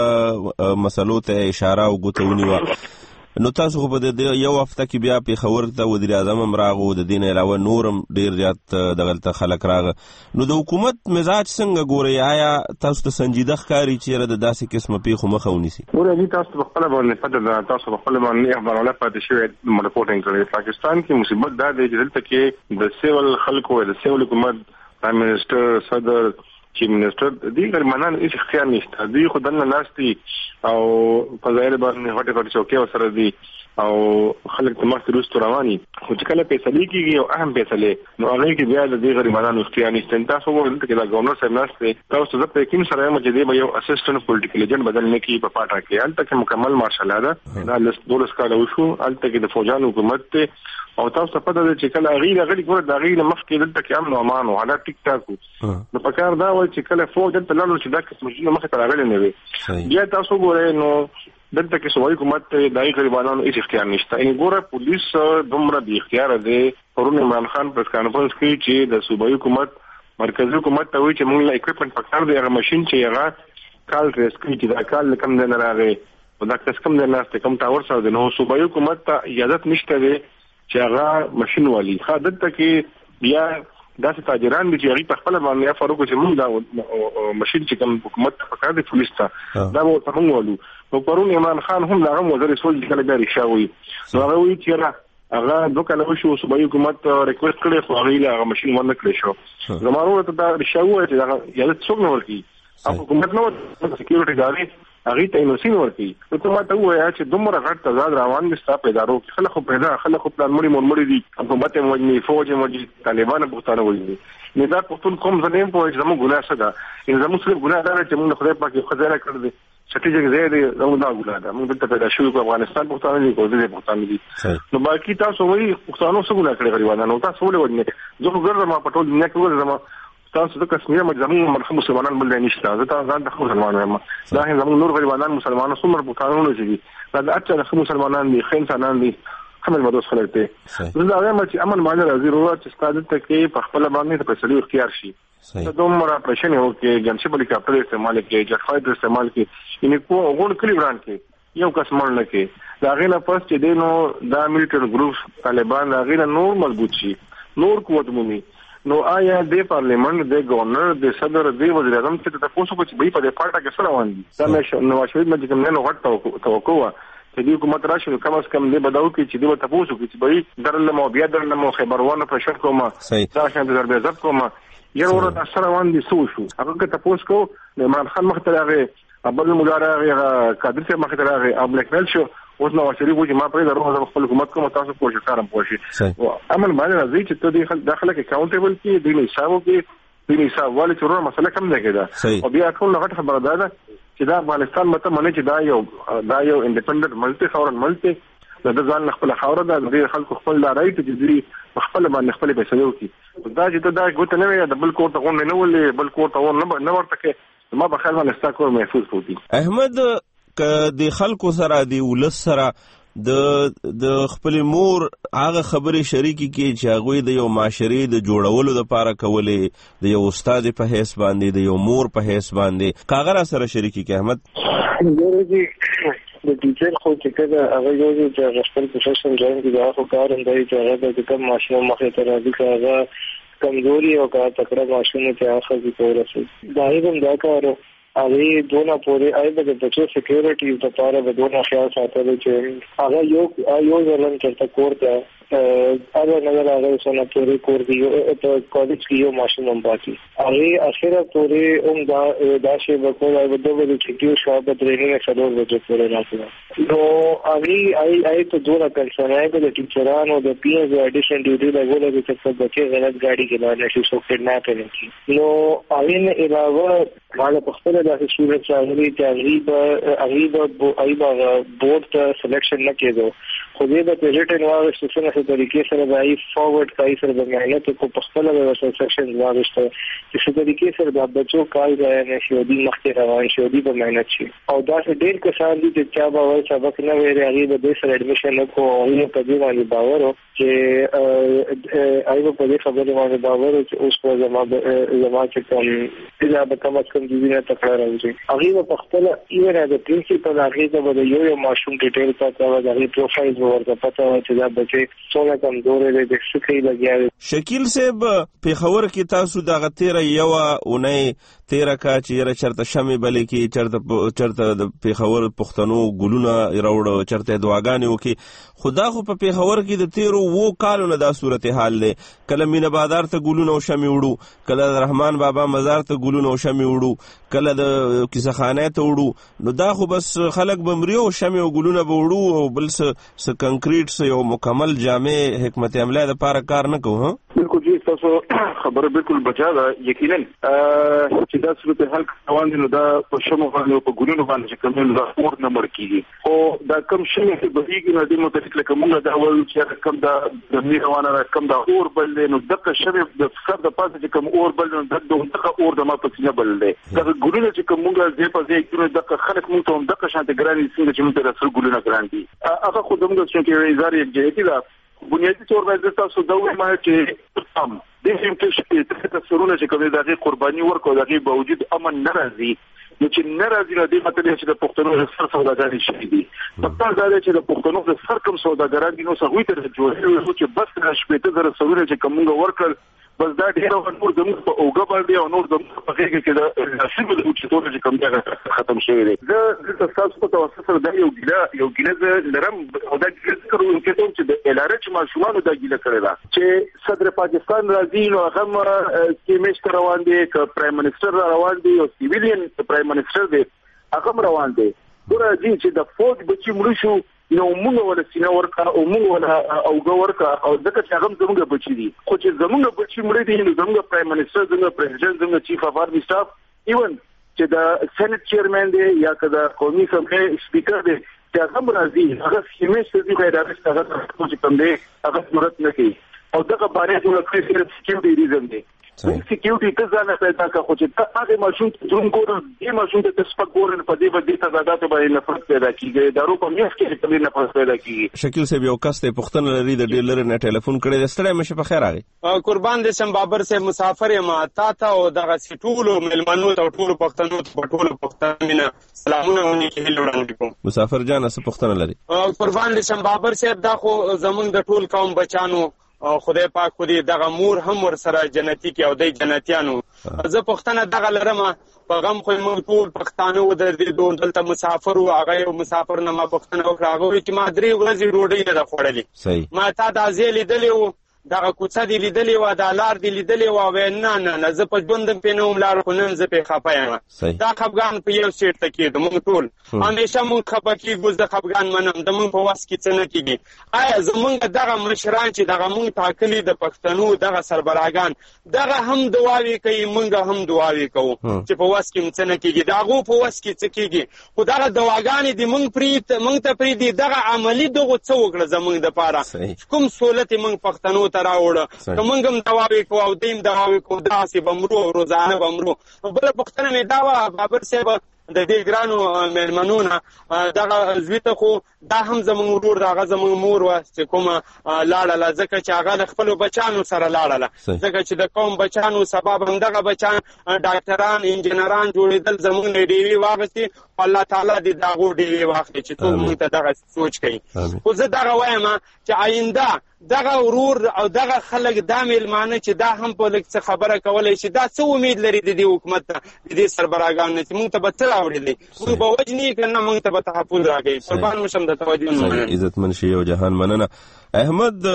څومره مسلو ته اشاره او غوتونی و نو تاسو خو په دې یو هفته کې بیا په خبر ته وزیر اعظم هم راغو د دین علاوه نورم ډیر زیات دغلت خلک راغ نو د حکومت مزاج څنګه ګوري آیا تاسو ته سنجیده ښکاری چې د داسې قسمه پیښو مخه ونیسي ورته تاسو په خپل باندې پته تاسو په خپل باندې خبرونه پاتې شوی رپورټینګ کړی پاکستان کې مصیبت دا دی چې دلته کې د سیول خلکو د سیول حکومت پرایم منسٹر صدر چیف منسٹر دې ګرمانان هیڅ اختیار نشته دوی خو دنه ناشتي او په ظاهر باندې هټه هټه چوکي سره دي او خلک ته مخ روز رواني خو چې کله فیصله کیږي او اهم فیصله نو هغه کې بیا د دې ګرمانان اختیار نشته تاسو ورته کې دا گورنر صاحب ناشته تاسو زه په کوم سره مې دې یو اسسټنټ پولیټیکل ایجنټ بدل نه کی په پاټا کې الته کې مکمل مارشال ده دا لس دولس کال وشو الته کې د فوجان حکومت ته او تاسو په دې چې کله غیر غلی ګور د غیر مخ کې دلته کې امن او امان او حالات ټیک ټاک نو په کار دا وایي چې کله فوج دلته لاله چې دا قسم مخ ته راغلي نه وي بیا تاسو ګورئ نو دلته کې صوبایي حکومت ته دای غریبانو هیڅ اختیار نشته ان ګوره پولیس دومره بي اختیار دی پرون عمران خان پریس کانفرنس کې چې د صوبایي حکومت مرکزی حکومت ته وایي چې موږ لا اکوپمنٹ پکار دی هغه ماشين چې هغه کال ریس کوي چې دا کال کم نه راغی او دا کم نه نهسته کم تاور سره د نو صوبایي حکومت ته اجازه نشته دی چې هغه ماشين والی خاطر ته کې بیا داسې تاجران دي چې هغه په خپل باندې فاروق چې موږ دا ماشين چې کوم حکومت په کار دي پولیس ته دا مو ته موږ نو پرون عمران خان هم دا هم وزیر سول چې کله بیا رښاوي نو هغه وی چې هغه دوه کله شو صوبایي حکومت ریکوست کړی خو هغه هغه ماشين ورنه کړی شو زموږ ته دا رښاوي چې دا یا څوک نه ورکی حکومت نو سکیورټي ګاري هغه ته نو سین ورکی نو ته ماته وایي چې دومره غټ تضاد روان دي ستاسو پیدارو خلک پیدا خلک پلان مړي مړي دي حکومت موجي فوج موجي طالبان بوتانه وایي نه دا پښتون کوم ځنیم په زمو ګناه څه ده ان زمو سره ګناه ده چې موږ خدای پاک خزانه کړ دي ستیجه زه دې زمو دا ګناه ده موږ ته پیدا شو په افغانستان پښتون دي کوزه دي پښتون دي نو باقي تاسو وایي پښتون څه ګناه کړی غریبانو تاسو ولې ودنه زه ګرځم ما پټول دنیا کې ګرځم تاسو د کشمیر مجموعه مرحوم مسلمانان بل نشته زه تاسو ځان د مسلمانانو یم دا هم زموږ نور غریبانان مسلمانانو څومره بوتانونه چې دا د اټه مسلمانان دي خین انسانان دي هم مدوس خلک دي زه دا وایم چې امن باندې راځي روه چې ستاسو ته کې په خپل باندې د فیصله اختیار شي دا دومره پرشن یو کې جنسي هلیکاپټر استعمال کې جټ فایټر استعمال کې ان کو غون کلی بران کې یو کس مړ نه کې دا غینه پس چې دینو دا میلیټری ګروپ طالبان دا غینه نور مضبوط شي نور قوت مومي نو آیا د پارلیمنت د گورنر د صدر د وزیر اعظم ته تاسو په چې په دې پارټا کې سره وایي دا مې نو شوید مې کوم نه غټ توقع چې دې حکومت راشي کم از کم دې بداو کې چې دې تاسو کې چې به درل مو بیا درل مو خبرونه پرشر کومه دا شان د ضربې ضرب کومه یو ور سره وان دي سو شو هغه که تاسو کو عمران خان مختلغه ابل مدارغه قادر ته مختلغه ابل کمل شو اوس نو شریف وځي ما پرې درو د خپل حکومت کوم تاسو کوشش کارم پوښي او امن باندې راځي چې ته د داخله کې اکاونټیبل کې د حسابو کې د حساب والي چورو مسله کم نه کېده او بیا ټول غټ خبره ده چې دا افغانستان مته منې چې دا یو دا یو انډیپندنت ملټي خاورن ملټي د ځان خپل خاور ده د خلکو خپل لارای ته چې خپل باندې خپل پیسې وکي دا چې دا ګوت نه وي د بل کور ته غون نه ولې بل کور ته ور نه ورته کې ما په خیال باندې ستا کور محفوظ پوتي احمد ک د خلکو سره دی ولس سره د د خپل مور هغه خبرې شریکی کې چې هغه د یو معاشري د جوړولو لپاره کولې د یو استاد په حیث باندې د یو مور په حیث باندې کاغره سره شریکی کې احمد د ټیچر خو چې کله هغه یو چې خپل پروفیشن جوړ کړي دا خو کار هم دی چې هغه د کوم ماشوم مخې ته راځي هغه کمزوري او کا تکړه ماشوم ته هغه ځي کورسي دا هم دا کار هغه دونه پورې آی د بچو سکیورټي لپاره د دونه خیال ساتل چې هغه یو یو ځلن چې کور ته هغه نه راغلی سونه پورې کور دی په کالج کې یو ماشوم هم پاتې هغه اخره پورې هم دا دا شی وکړ او د دوه چې کیو شو په درېنه څلور ورځې پورې راځي نو هغه آی آی ته دوه کنسرنای د ټیچرانو د پی ایس اډیشن ډیوټي لګول دي چې بچي غلط ګاډي کې باندې شي سو کډناپ کړي نو هغه نه علاوه مال په خپل د صورت راغلي چې هغه به هغه بورډ ته سلیکشن نه کېدو خو دې په ریټن واغښت څنګه په طریقې سره دای فارورډ کای سره د مهنت کو په خپل د سیکشن واغښت چې په طریقې سره د بچو کال ځای نه شي دی مخکې روان شي دی په مهنت شي او دا ډېر کسان دي چې چا به وایي سبق نه ویری هغه به سره اډمیشن نه کوو او په دې باندې باور چې ایو په دې خبره باندې باور چې اوس په زما زما چې کوم دا به کوم څه دي نه تکړه راځي هغه په خپل ایوه د پرنسپل هغه د یو یو ماشوم ډیټیل پاتې و د پروفایل ورته پته و چې دا بچي څونه کمزور دی د شکل لګیا شکیل صاحب پیښور کې تاسو د غتیره یو اونۍ تیرا کا چې چرته شمې بلې کې چرته چرته د پیښور پښتنو ګلونه راوړ چرته دعاګانې وکي خدا خو په پیښور کې د تیرو وو کالو نه دا صورتحال دی کله مینه بازار ته ګلونه او شمې وړو کله د رحمان بابا مزار ته ګلونه او شمې وړو کله د کیسه خانه ته وړو نو دا خو بس خلک بمریو شمې او ګلونه به وړو او بل څه کنکریټ څه یو مکمل جامع حکمت عمله د پاره کار نه کوو. بالکل جی تاسو خبره بالکل بچا ده یقینا چې دا صورت حل روان دي نو دا په شمو باندې په ګلونو باندې چې کوم دا اور نمبر کیږي او دا کم شمه چې بهيږي نو د متفق لکه موږ دا ول چې کم دا د می روانه کم دا اور بل نو دغه شمه د فکر د پاسه چې کم اور بل نو دغه اور د ما په څنګه بل دی دا ګلونه چې کوم موږ زه په ځای کې دغه خلک موږ ته دغه شانته ګراني څنګه چې موږ ته رسول ګلونه ګران دي هغه خو دموږ چې ریزار یک ځای دا بنیادی طور باندې تاسو دا وایم چې تم د هیڅ کې تاسو چې کومه دغه قرباني ورکو دغه باوجود امن ناراضي نو چې ناراضي نه دي مطلب چې د پښتنو د سر سوداګري شي دي په تاسو دا چې د پښتنو د سر کوم سوداګران دي نو څنګه ته جوړېږي چې بس د شپته در سره چې کومه ورکل بس دا ډیر نور د موږ په اوګه باندې او نور د موږ په کې کې دا نصیب د چې ټول چې کوم ځای ختم شوی دی دا د تاسو په توسط سره دا یو ګیله یو ګیله لرم او دا ګیله کوم چې د الاره چې ماشومان دا ګیله کړی دا چې صدر پاکستان راځي نو هغه کې مشت روان دي ک پرایم منسٹر روان دي او سیویلین پرایم منسٹر دی هغه روان دي ګوره دي چې د فوج بچي مړ شو نو موږ ولا سینه ورکا او موږ ولا اوګه ورکا او دغه چې هغه زموږ بچی دي خو چې زموږ بچی مړ دي نو زموږ پرایم منسٹر زموږ پریزیدنت زموږ چیف اف آرمی سټاف ایون چې د سېنات چیرمن دی یا کدا قومي سمې سپیکر دی چې هغه راځي هغه سیمه ستاسو په اړه څه چې کوم دی هغه صورت نه کوي او دغه باندې ټول کړي چې دی ریزن دی سکیورټي ته ځان پیدا کا خو چې هغه ماشوم ته جون ګورم دې ماشوم ته تاسو ګورم په دې باندې تضادات باندې نفرت پیدا کیږي دارو په میاس کې کله نفرت پیدا کیږي. شکیل صاحب یو کس ته پښتنه لري د ډیلر نه ټلیفون کړی د ستړی مشه په خیر راغی قربان دې سم بابر صاحب مسافر ما تا ته او دغه ټولو ملمنو ته ټولو پښتنو ته ټولو پښتنو سلامونه ونی وړاندې کوم. مسافر جان څه پښتنه لري قربان دې سم بابر صاحب دا خو زمونږ د ټول قوم بچانو خدای پاک خو دې دغه مور هم ور سره جنتی کې او د جنتیانو زه پښتنه دغه لرم په غم خو موږ ټول پښتانه و د دې دلته مسافر او هغه مسافر نه ما پښتنه او هغه چې ما درې ورځې ډوډۍ نه خوړلې ما تا د ازې لیدلې دغه کوڅه دی لیدلې و د لار دی لیدلې و او نه نه نه زه په ژوند په نوم لار خو نن زه په خپه یم دا خپګان په یو سیټ ته کې د موږ ټول همیشه موږ خپه کېږو د خپګان منم د موږ په واس کې څه نه کېږي آیا زمونږ دغه مشران چې دغه موږ ټاکلي د پښتنو دغه سربراهان دغه هم دعاوې کوي موږ هم دعاوې کوو چې په واس کې څه نه کېږي د هغو په واس کې څه کېږي خو دغه دعاګانې دي موږ پرې موږ ته پرېږدي دغه عملي دغو څه وکړه زموږ دپاره کوم سهولت یې موږ پښتنو راوړه که موږ هم دعاوې کوو او دیم دعاوې کوو داسې به مرو او روزانه به مرو. بله پوښتنه مې دا وه بابر صاحب د دې ګرانو مېلمنو نه دغه زوی ته خو دا هم زموږ ورور د هغه زموږ مور وه چې کومه لاړله ځکه چې هغه له خپلو بچیانو سره لاړله ځکه چې د قوم بچیانو سبب همدغه بچیان ډاکټران انجینران جوړېدل زموږ نه ډېوې واخېستې الله تعالی دې د هغو ډېوې واخلي چې ټول موږ ته دغه سوچ کوي. خو زه دغه وایم چې آینده دغه ورور او دغه خلک دا میلمانه چې دا هم په لږ څه خبره کولی شي دا څه امید لري د دې حکومت ته د دې سربراهګانو نه چې موږ ته به څه راوړي دی موږ به وجني که نه موږ ته به تحفظ راکوي. قربان مشم د توجه عزتمن شي او جهان مننه. احمد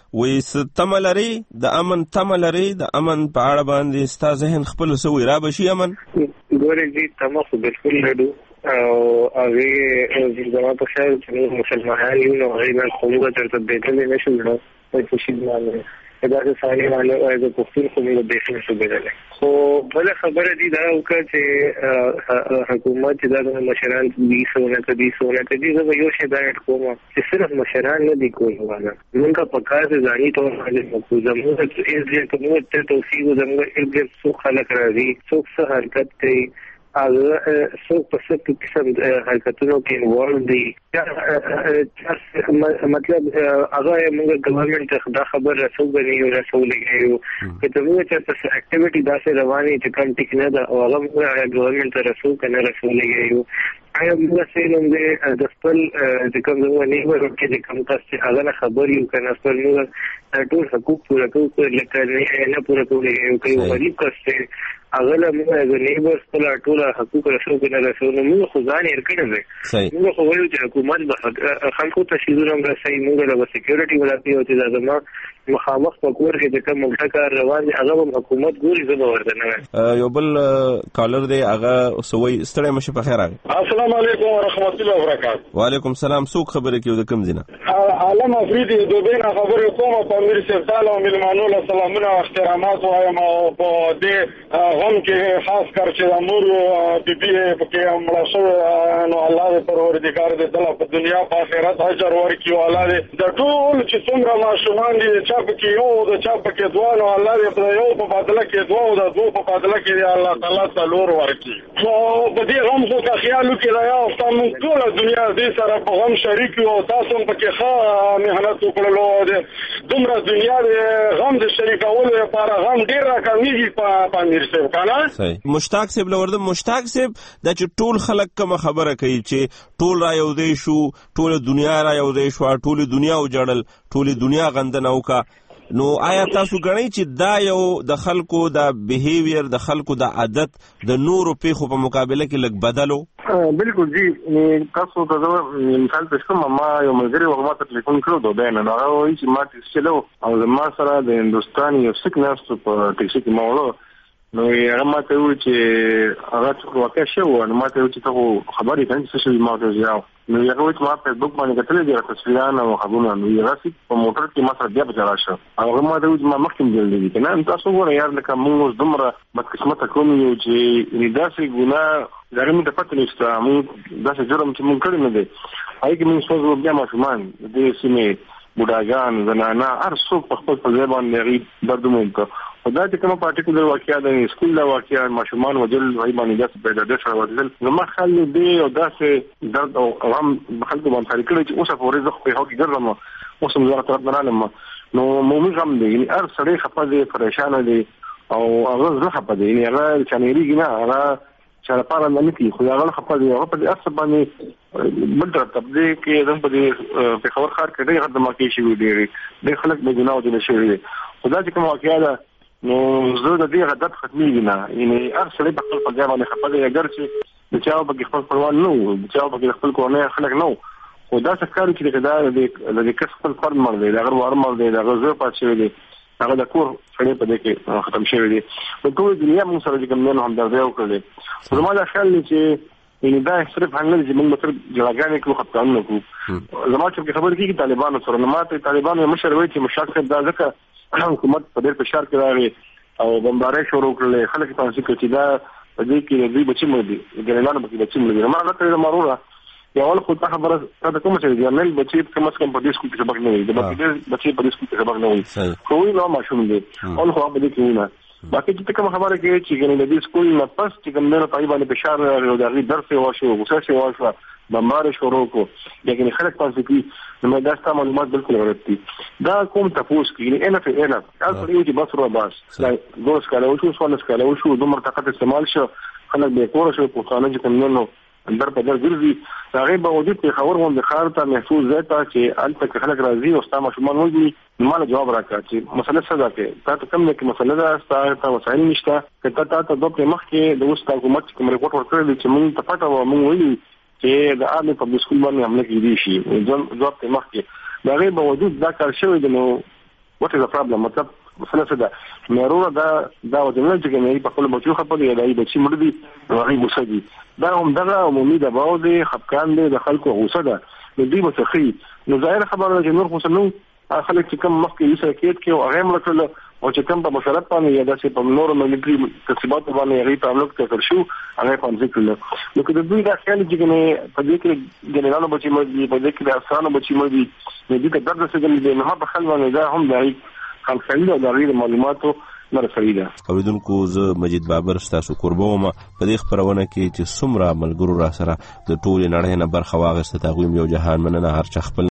وې ستمه لري د امن تمه لري د امن په اړه باندې ستا ذهن خپل سوي را بشي امن ګورې دې تمه خو بالکل لرو او هغه زما په خیال چې مسلمانان یو نو هغه خو موږ ترته بدلې نشو نو په شي باندې دا چې ثاني باندې د پښتون خو موږ به څه بدلې خو بل خبره دي دا وکړه چې حکومت د مشران دي سونه کوي سونه کوي زه یو شی دا کوم چې صرف مشران نه دي کوله موږ په کار ځاني ته باندې زموږ چې دې کومه ته توفیق زموږ دې څو خلک راځي څو څه حرکت کوي هغه څو په څه قسم حرکتونو کې انوالو دي مطلب هغه موږ ګورنمنت ته دا خبر رسول غني او رسول لګیو چې موږ چې تاسو اکټیویټي داسې رواني چې کوم ټیک نه دا او هغه موږ ګورنمنت ته رسول کنه رسول لګیو آیا موږ سېلم دې د خپل د کوم ځای نه ورو کې د کوم تاسو هغه خبر یو کنه خپل موږ ټول حقوق پوره کوو لکه نه پوره کوو یو کوي غریب کسته هغه موږ د نیبرز خپل ټول حقوق رسول کنه رسول موږ خو ځان یې کړی دی موږ خو وایو چې حکومت به خلکو ته شیدونه راځي موږ له سکیورټي ولاتي او چې زما مخامخ په کور کې د کوم ملټکار روان هغه حکومت ګوري زما ورته نه یو بل کالر دی هغه سوي ستړی مشه په خیر راغی السلام علیکم ورحمت الله وبرکاته وعلیکم السلام څوک خبرې کوي د کوم ځنه عالم افریدي د دوبینه خبرې کوم په امیر سیفتال او ملمانو له سلامونه او احترامات وایم او په دې غم کې خاص کر چې امور بي بي په کې مړ شو نو الله دې پروردګار دې دله په دنیا په آخرت اجر ورکړي او الله دې د ټول چې څومره ماشومان دي چې په کې یو د چا په کې دوه نو الله دې په یو په بدله کې دوه او د دوه په بدله کې الله تعالی څلور ورکړي خو په دې غم خو کا خیال وکړي یا تاسو ټول دنیا دې سره په غم شریک او تاسو په کې ښه مهنت وکړلو دې دومره دنیا دې غم دې شریکول لپاره غم ډیر راکمېږي په امیر صاحب کنه صحیح مشتاق صاحب لورده مشتاق صاحب د چې ټول خلک کوم خبره کوي چې ټول را یو دی شو ټول دنیا را یو دی شو ټول دنیا وجړل ټول دنیا غندنه وکا نو آیا تاسو غنئ چې دا یو د خلکو د بیهیویر د خلکو د عادت د نورو پیښو په مقابله کې لږ بدلو بالکل جی تاسو ته مثال پېښ کوم ما یو ملګری وغه ماته ټلیفون کړو دوه نه نو هغه وایي چې ما ټیکسي له او ما سره د هندستان یو سیکناس په ټیکسي کې ماوړو نو هغه ماته وایي چې هغه څه واقع شو نو ماته وایي چې ته خبرې کوي چې څه ما ته ځاو نو هغه وایي چې ما په فیسبوک باندې کتلې دي تصویرونه او خبرونه نو هغه سي په موټر کې ما سره بیا بچا راشه هغه ماته وایي چې ما مخکې جلدی دي کنه تاسو وګورئ یار لکه موږ دومره بدقسمته کوم یو چې نداسي ګناه زغم ته پته نشته موږ داسې جرم چې موږ کړی نه دی هغه کې موږ څو بیا ماشومان د سیمې بوډاګان زنانه هر څوک په خپل ځای باندې غي درد مونږ خدا چې کومه پارټیکولر واقعیا د سکول دا واقعیا ماشومان وجل وای باندې داس پیدا ده شو ودل نو ما خل دی او داسې درد او هم خلکو باندې خلک چې اوسه پورې زخ په هغه ګرځم اوس موږ راته نرالم نو موږ هم دی یعنی هر سړی خپه دی پریشان دی او هغه زه خپه دی یعنی هغه چانيري نه هغه چې لپاره نه کی خو هغه خپل دی هغه په اصل باندې بل ترتیب دی کې دم په په خبر خار کړي هغه د ماکي شي ویډیو دی خلک به ګناو دي شي خدا چې کوم واقعیا ده نو زه د دې غدت ختمي نه یعنی هر څه په خپل ځای باندې خپل دی اگر چې د چاو په خپل پروان نو د چاو په خپل کورنۍ خلک نو خدا څه کار چې دا د د کس خپل فرد مر دی دا غر ور مر دی دا غزه پات شوی دی هغه د کور خړې په دې کې ختم شوی دی په ټول دنیا موږ سره کوم نه هم درځو کړل زما دا خیال چې یعنی دا صرف هنګل چې موږ تر جلاګانې کې خپل نه کوو زما چې خبر کیږي طالبانو سره نو ماته طالبانو مشر وایي چې مشاکل دا ځکه حکومت په ډېر فشار کې راغی او بمبارۍ شروع کړل خلک تاسو کې چې دا په دې کې دوی بچي مو دي ګرانانو بچي بچي مو دي ما راته د مروره یو ول خو ته خبره ته کوم څه دی نن بچي کم از کم په دې سکول کې سبق نه وي د بچي په دې سکول کې سبق نه وي خو نو ماشوم دي اول خو په دې کې نه باقي چې کوم خبره کې چې ګنې د دې سکول نه پس چې کوم نه پای باندې فشار راغی دا غي درس یو شو غوسه شو شو بمبارۍ شروع کو لیکن خلک تاسو کې نو دا ستاسو معلومات بالکل غلط دي دا کوم تاسو کې نه نه نه تاسو یو چې بس رو بس دا دوس کاله او شو څونه کاله او شو دومره طاقت استعمال شو خلک به کور شو په خانه چې کوم نو اندر په در ګرځي هغه به وجود په خبر هم د خار ته محفوظ زتا چې الته خلک راځي او ستاسو ماشومان وږي مال جواب راکړي چې مسله څه ده کې تاسو کوم نه کې مسله ده ستاسو وسایل نشته کته تاسو د په مخ کې د اوس حکومت کوم ریپورت ورکړل چې موږ ته پټه و موږ ویلي چې د عامه په سکول باندې حمله کیږي شي ځواب په مخ کې دا غي به وجود دا کار شوی دی نو what is the problem مطلب مسله څه ده مېرونه دا دا ودنه چې نه په خپل بچو خپل دی دای بچی مړ دي راغي مسدي دا هم دغه عمومي د باو دي خپکان دي د خلکو غوسه ده نو دی به تخي نو ظاهر خبره چې نور خو نو خلک چې کوم مخکې یې سکیټ کې او هغه مړ کړل او چې کوم په مسله باندې یا د څه په نور ملګری تسبات باندې هغه په املوک ته تر شو هغه په ځکه نو کله دوی دا خیال چې نه په دې کې جنرالو بچی مړ دي په دې کې د افسانو بچی مړ دي نو دې ته درد څه دي نه په خل باندې دا هم دای خلک د لري معلوماتو مرسریده اوریدونکو زه مجید بابر ستاسو قربوم په دې خبرونه کې چې څومره ملګرو را سره د ټول نړۍ نه برخه واغسته تاغویم یو جهان مننه هر چا خپل